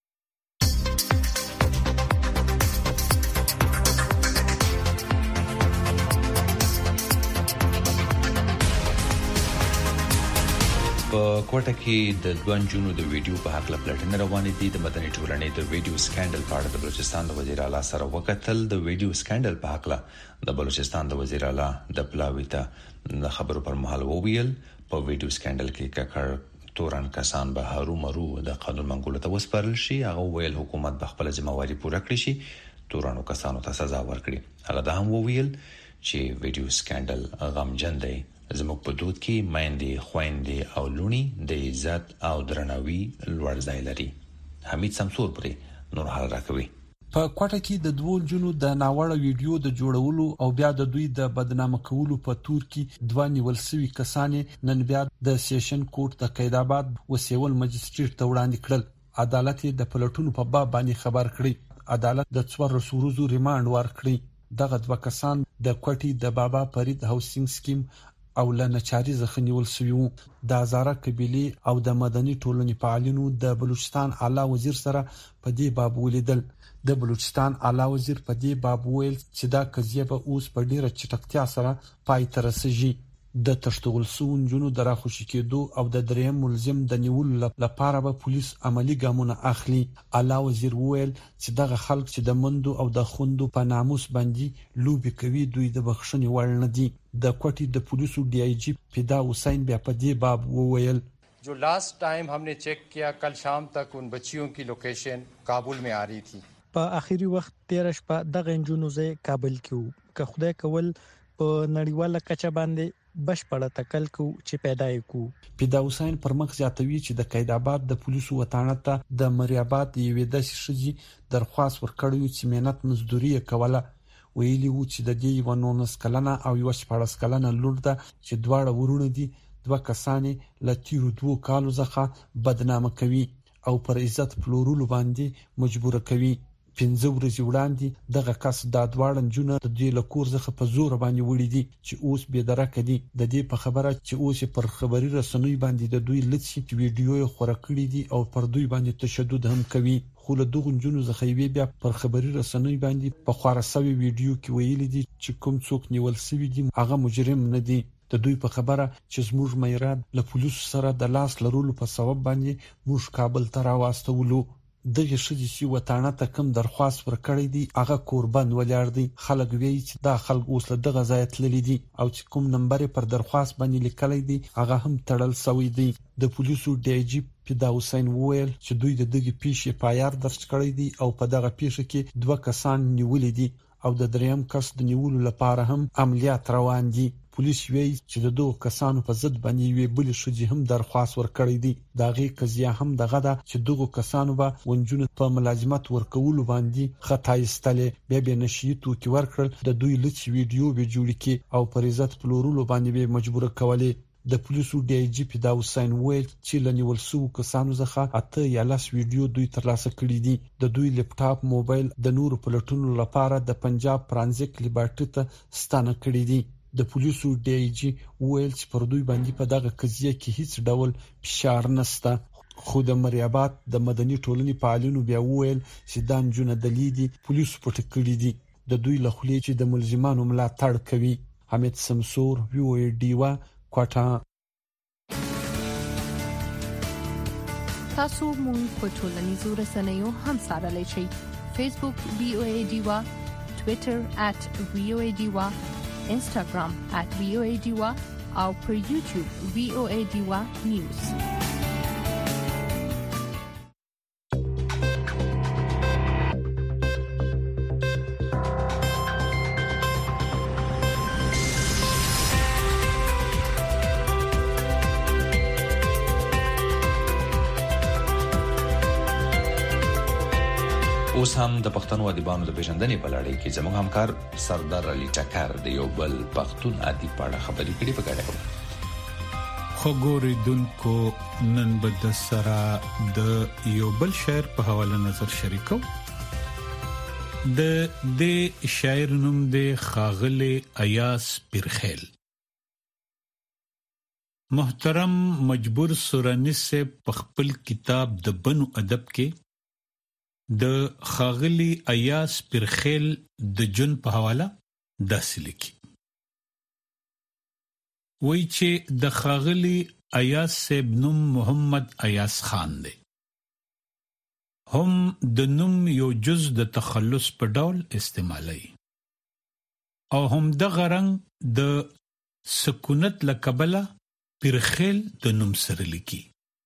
په کوټه کې د دوه جنونو د ویډیو په حق لپاره روانې دي د مدني ټولنې د ویډیو سکانډل په اړه د بلوچستان د وزیر اعلی سره وکتل. د ویډیو سکانډل په حق له د بلوچستان د وزیر اعلی د پلاوی ته د خبرو پر مهال وویل په ویډیو سکانډل کې ککړ تورن کسان به هرو مرو د قانون منګولو ته وسپارل شي. هغه ویل حکومت به خپل ځمواري پوره کړی شي تورانو کسانو ته سزا ورکړي. هغه دا هم وویل چې ویډیو سکانډل غمجن دی زموږ په دود کې مایندې خويندې او لونی د عزت او درناوي لوړ ځای لري. حمید سمسور پرې نور حال راکوي. په کوټه کې د دوه جنو د ناوړه ویډیو د جوړولو او بیا د دوی د بدنامه کولو په تور کې دوه نیول شوی کسان نن بیا د سیشن کورټ د قیداباد وسیول مجستریټ ته وړاندې کړل. عدالت د پلټونو په باب باندې خبر کړی. عدالت د څوار سوروزو ریماند ورکړی. دغه دوه کسان د کوټي د بابا فرید هاوسینګ سکیم او لنچاري ځخنیول شوی وو. د هزاره قبيله او د مدني ټولنې فعالینو د بلوچستان اعلی وزیر سره په دې باب ولیدل. د بلوچستان اعلی وزیر په دې باب ویل چې دا قضیه به اوس په ډیره چټکتیا سره پای ته رسیږي. د تشتغل سون جنو دراخوشي کېدو او د دریم ملزم د نیولو لپاره به پولیس عملی ګامونه اخلي. اعلی وزیر ویل چې دغه خلک چې د مندو او د خوندو په ناموس باندې لوبي کوي دوی د بخښنې وړ نه دي. د کوټي د پولیسو डी आई जी فدا حسین بیا په دې باب وویل जो लास्ट टाइम हमने चेक किया कल शाम तक उन बच्चियों की लोकेशन काबुल में आ रही थी. په اخیری وخت تیر شپه دغه جنونو زه کابل کې وو که خدای کول په نړیواله کچه باندې بشپړه تکل کو چې پیدا یې کو. فدا حسین پر مخ زیاتوي چې د قیداباد د پولیسو وطانه ته د مریابات یوې د شجي درخواست ورکړیو چې مهنت مزدوري کوله. ویلي وو چې د دې ونونس کلنه او یو شپږ کلنه لور ده چې دواړه ورونه دي دوه کسانې له تیرو دوو کالو څخه بدنامه کوي او پر عزت پلورلو باندې مجبور کوي. پنځه ورځې وړاندې دغه کس دا دواړه نجونه د دوی له کور څخه په زور باندې وړي دي چې اوس بې درکه دي. د دې په خبره چې اوس پر خبري رسنوي باندې د دوی لڅي ویډیو یې خور کړی دي او پر دوی باندې تشدد هم کوي. خو له دغه نجونو څخه یې بیا پر خبري رسنوي باندې په خورا سوي ویډیو کې ویلي دي چې کوم څوک نیول شوی دي هغه مجرم نه دي. د دوی په خبره چې زموږ میراد له پولیسو سره د لاس لرلو په سبب باندې موږ کابل ته راوستولو. دغه شدي چې وطانه ته کوم درخواست ورکړی دی هغه قربان ولاړ دی. خلک وایي چې دا خلک اوس له دغه ځای تللی دي او چې کوم نمبر پر درخواست باندې لیکلی دی هغه هم تړل شوی دی. د پولیسو ډي آی جی پیدا حسین وویل چې دوی د دغه پیښې اف آی آر درج کړی دی او په دغه پیښه کې دوه کسان نیولي دي او د دریم کس د نیولو لپاره هم عملیات روان دي. پولیس وایي چې د دوه کسانو په ضد باندې یو بل شذي هم درخواست ورکړی دی. دا غي قضیه هم دغه ده چې دوه کسانو به ونجونه په ملازمت ورکول باندې خطا ایستلې بیا به نشي توکي ورکړل د دوی لچ ویډیو به جوړ کړي او پر عزت پلورلو باندې به مجبور کولې. د پولیسو ډي آی جی پیدا حسین وویل چې لنیول سو کسانو څخه اته یا لاس ویډیو دوی ترلاسه کړي دي. د دوی لپټاپ موبایل د نورو پلټونو لپاره د پنجاب فرانزیک لیبارټری ته ستانه کړي دي. د پولیسو ډي آی جی وویل چې پر دوی باندې په دغه قضیه کې هیڅ ډول فشار نشته. خو د مریابات د مدني ټولنې فعالینو بیا وویل چې دا نجونه د لیدي پولیسو پټ کړي دي. د دوی له خولې چې د ملزمانو ملاتړ کوي. حمید سمسور وی او ای ډیوا کوټا. تاسو مونږ په ټولنیزو رسنیو هم سره شئ. فیسبوک وی او ای ډیوا، ټوئیټر ات وی او ای ډیوا، Instagram at V O A Diwa او پر YouTube V O A Diwa News. اوس هم د پښتنو ادیبانو د پیژندنې په لړۍ کې زموږ همکار سردار علي ټکر د یو بل پښتون ادیب په اړه خبرې کړې په ګډه. خو ګوریدونکو نن به د سره د یو بل شاعر په حواله نظر شریکو. د د شاعر نوم د ښاغلي ایاز پیرخیل. محترم مجبور سورانی سے په خپل کتاب د بنو ادب کې د ښاغلي ایاز پیرخیل د جون په حواله داسې لیکي. وایي چې د ښاغلي ایاز صاحب نوم محمد ایاز خان دی. هم د نوم یو جز د تخلص په ډول استعمالوي او هم دغه رنګ د سکونت له کبله پیرخیل د نوم سره لیکي.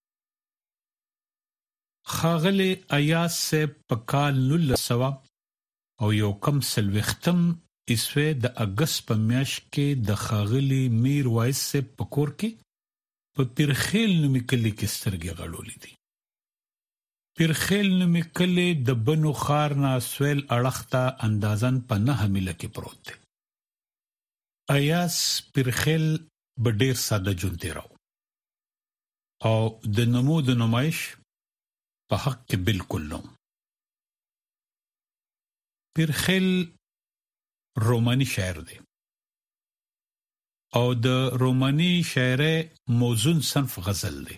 ښاغلي ایاز صاحب په کال نولس سوه او یو کم څلوېښتم عیسوي د اګست په میاشت کې د ښاغلي میر وایس صاحب په کور کې په پیرخیل نومي کلي کې سترګې غړولې دي. پیرخیل نومي کلی د بنو ښار نه سویل اړخ ته اندازاً په نهه میله کې پروت دی. ایاز پیرخیل به ډېر ساده ژوند تېراو او د نمو د نمایش په حق کې بالکل نو. پیرخیل رومانی شاعر دی او د رومانی شاعرۍ موزون صنف غزل دی.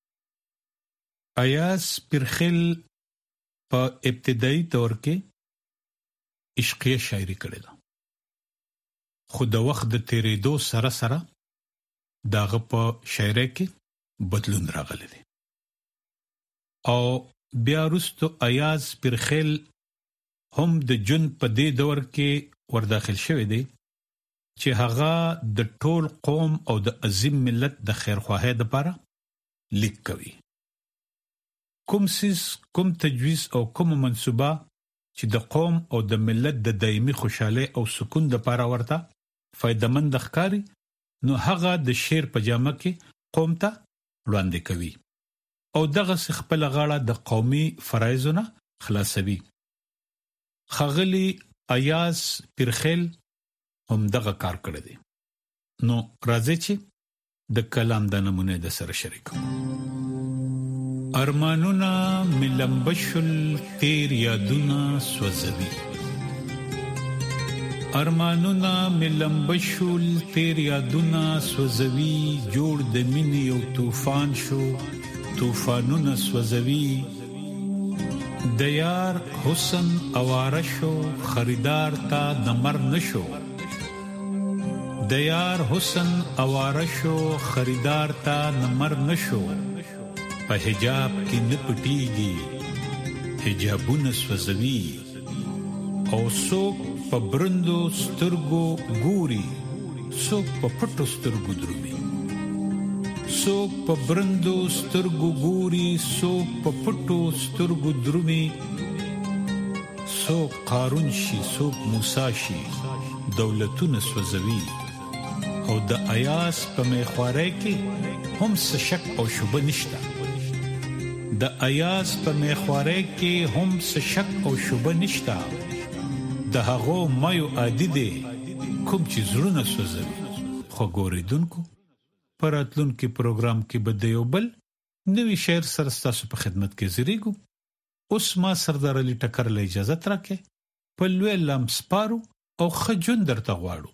ایاز پیرخیل په ابتدایي دور کې عشقیه شاعري کړې ده. خو د وخت د تیریدو سره سره داغه په شاعرۍ کې بدلون راغلی دی او بیا وروسته ایاز پیرخیل هم د جون په دې دور کې ورداخل شوی دی چې هغه د ټول قوم او د عظیم ملت د خیرخواهۍ لپاره لیک کوي. کوم سیس کوم تجویز او کوم منصوبه چې د قوم او د ملت د دایمي خوشحالۍ او سکون لپاره ورته فایدمند ښکاري نو هغه د شعر په جامه کې قوم ته وړاندې کوي او دغه خپل غاړه د قومي فرایضونو خلاصوي. ښاغلي ایاز پیرخیل هم دغه کار کړی دی. نو راځي چې د کلام د نمونه د سره شریکم. ارمانونا ملمبشل تیر یادونا سوزوی، ارمانونا ملمبشل تیر یادونا سوزوی، جوړ د مینې یو طوفان شو طوفانونه سوزوی. د یار حسن اواره شو خریدار تا نمر نشو، د یار حسن اواره شو خریدار تا نمر نشو. په حجاب کې نه پټیږي حجابونه سوځوي، او څوک په برندو سترګو ګوري څوک په پټو سترګو درومي، څوک په برندو سترګو ګوري څوک په پټو سترګو درومي. څوک قارون شي څوک موسی شي دولتونه سوځوي، او د ایاس په میخواره کې هم څه شک او شبهه نشته. د ایاس په میخواره کې هم څه شک او شبهه نشته. د هغو مایو عادي دی کوم چې زړونه سوځوي. خو ګوریدونکو پر اتلونکو پروګرام کې به د یو بل نوی شعر سره ستاسو په خدمت کې زیریږو. اوس ما سردار علي ټکر له اجازه ترکه په لوی لمسپارو او خجون درته غواړو.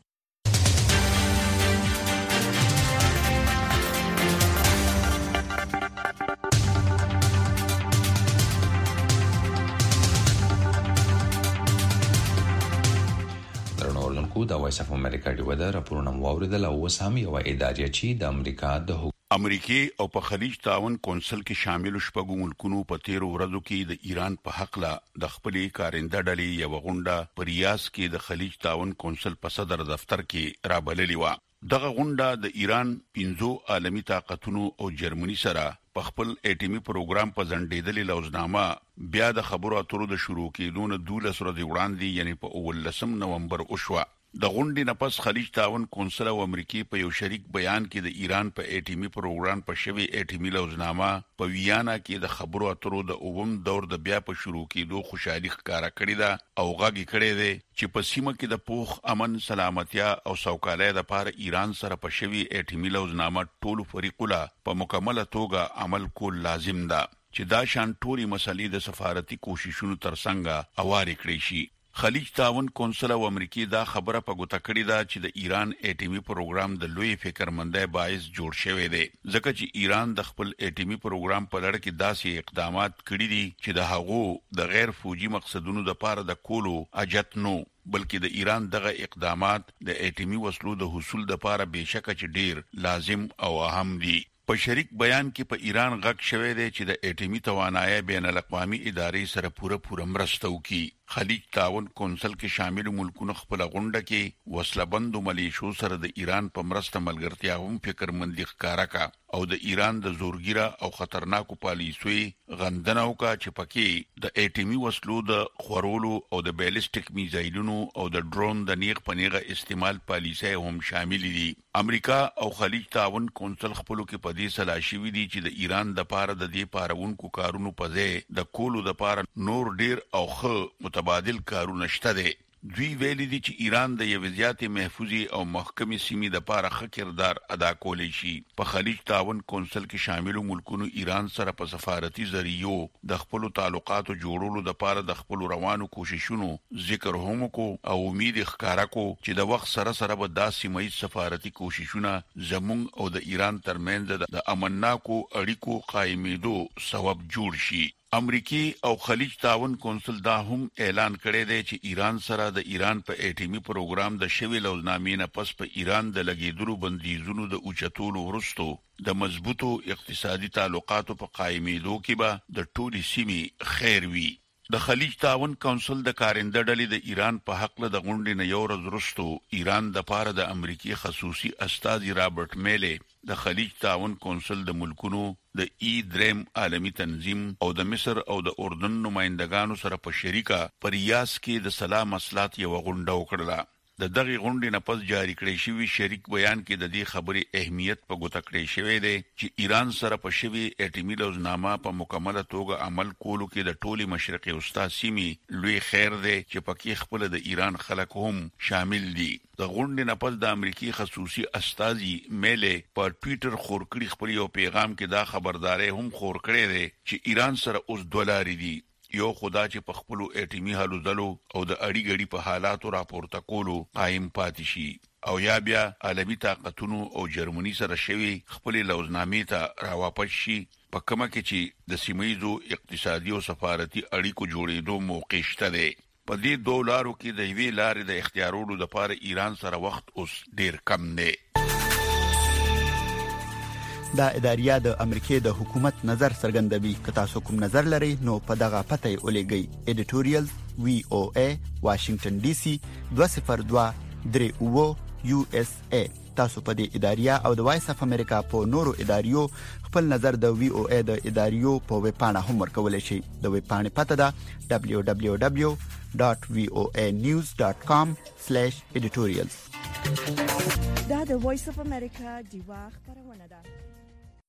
د وایس اف امریکا دی ودا راپورونه واوریدل او وسام یو ادارې چې د امریکا د امریکای او په خلیج تعاون کونسل کې شامل شپږو ملکونو په تیر ورځو کې د ایران په حق لا د خپلې کارنده ډلې یو غونډه په ریاض کې د خلیج تعاون کونسل په صدر دفتر کې رابللې و. دغه غونډه د ایران پنځو عالمي طاقتونو او جرمني سره په خپل اټیمي پروګرام په ځنډېدلې لوزنامه بیا د خبرو اترو د شروع کېدو نه دولس ورځې وړاندې یعنی په اولسم نومبر وشوه. د غونډې نه پس خلیج تعاون کونسل او امریکای په یو شریک بیان کې د ایران په اټیمي پروګرام په شوی اټیمي لوزنامه په ویانا کې د خبرو اترو د اووم دور د بیا په شروع کېدو خوشالي ښکارا کړې ده او غاګي کړې ده چې په سیمه کې د پوخ امن سلامتیا او سوکالۍ لپاره ایران سره په شوی اټیمي لوزنامه ټول فریقونه په مکمله توګه عمل کول لازم ده چې دا شان ټولي مسلې د سفارتي کوششونو ترڅنګ اوارې کړې شي. خلیج تعاون کونسل او امریکای دا خبره په ګوته کړې ده چې د ایران اټیمي پروګرام د لوی فکرمندۍ باعث جوړ شوی دی، ځکه چې ایران د خپل اټیمي پروګرام په لړ کې داسې اقدامات کړي دي چې د هغو د غیر فوجي مقصدونو لپاره د کولو اجت نو، بلکې د ایران دغه اقدامات د اټیمي وسلو د حصول لپاره بهشکه چې ډیر لازم او اهم دي. په شریک بیان کې په ایران غږ شوی دی چې د اټیمي توانایي بین الاقوامي ادارې سره پوره پوره مرسته وکړي. خلیج تعاون کونسل کې شامل ملکونه خپل غونډه کې وسلبندو ملیشو سره د ایران په مرسته ملګرتیا هم فکرمندي ښکارا کا او د ایران د زورګیره او خطرناکو پالیسوي غندنه وکړه چې پکې د اټیمي وسلو د خورولو او د بیلسټیک میزایلونو او د ډرون د نیغ پنیغه استعمال پالیسي هم شامل دي. امریکا او خلیج تعاون کونسل خپلو کې په دې سلا شوی دي چې د ایران د پاره د دې پارونکو کارونو په ځای د کولو د پاره نور ډیر او خ متبادل کارونه شته دي. دوی ویلي دي چې ایران د یو زیاتې محفوظي او محکمې سیمې د پاره ښه کردار ادا کولی شي. په خلیج تعاون کونسل کې شامل ملکونو ایران سره په سفارتي ذریعو د خپل تعلقاتو جوړولو د پاره د خپل روانو کوششونو ذکر هم کو او امید ښکارا کو چې د وخت سره سره به داسې مې سفارتي کوششونه زموږ او د ایران ترمنځ د امنناکو اړیکو قائمېدو سبب جوړ شي. امریکای او خلیج تعاون کونسل دا هم اعلان کړی دی چې ایران سره د ایران په اټیمي پروګرام د شوی لوزنامې نه پس په ایران د لګیدلو بندیزونو د اوچتولو وروسته د مضبوطو اقتصادي تعلقاتو په قائمېدو کې به د ټولي سیمې خیر وي. د خلیج تعاون کونسل د کارنده ډلې د ایران په حق له د غونډې نه یو ورځ وروسته ایران د پاره د امریکای خصوصي استازي رابرټ میله د خلیج تعاون کونسل د ملکونو د ای دریم عالمی تنظیم او د مصر او د اردن نمائندگانو سره په شریکه پر ریاض کې د سلام مصلحت یو غونډه وکړه. د دغه غونډې نه پس جاری کړی شوی شریک بیان کې د دې خبرې اهمیت په ګوته کړی شوی دی چې ایران سره په شوی اټومي لوزنامه په مکمله توګه عمل کولو کې د ټولي مشرقي وسطا سیمې لوی خیر دی چې پکې خپل د ایران خلک هم شامل دي. د غونډې نه پس د امریکای خصوصي استازي میله پر ټوئیټر خور کړی خپل یو پیغام کې دا خبرداري هم خور کړی دی چې ایران سره اوس ډالر دي یو خدا چې په خپل اټومي حلو دلو او د اړی غړي په حالاتو راپورته کولو قائم پاتې شي او یا بیا عالمي طاقتونو او جرمني سره شوی خپل لوزنامې ته راواپس شي په کومه کې چې د سیمایي اقتصادي او سفارتي اړیکو جوړېدو موقع شته دی. په دې دوه لارو کې د یوې لارې د اختیارولو لپاره ایران سره وخت اوس ډیر کم دی. دا اداریه د امریکای د حکومت نظر څرګندوي. که تاسو کوم نظر لرئ نو په دغه پته ولېږئ editorial وی او ای واشنگټن ډي سي دوه صفر دوه درې اوه یو اس ای. تاسو په دې اداریه او د وایس اف امریکا په نورو اداریو خپل نظر د وی او ای د اداریو په ویب پاڼه هم ورکولای شئ. د ویب پاڼې پته ده دبليو دبليو دبليو ډاټ وی او ای نیوز ډاټ کام سلیش ایډیټوریالز. دا د وایس اف امریکا دیوا خبرونه ده.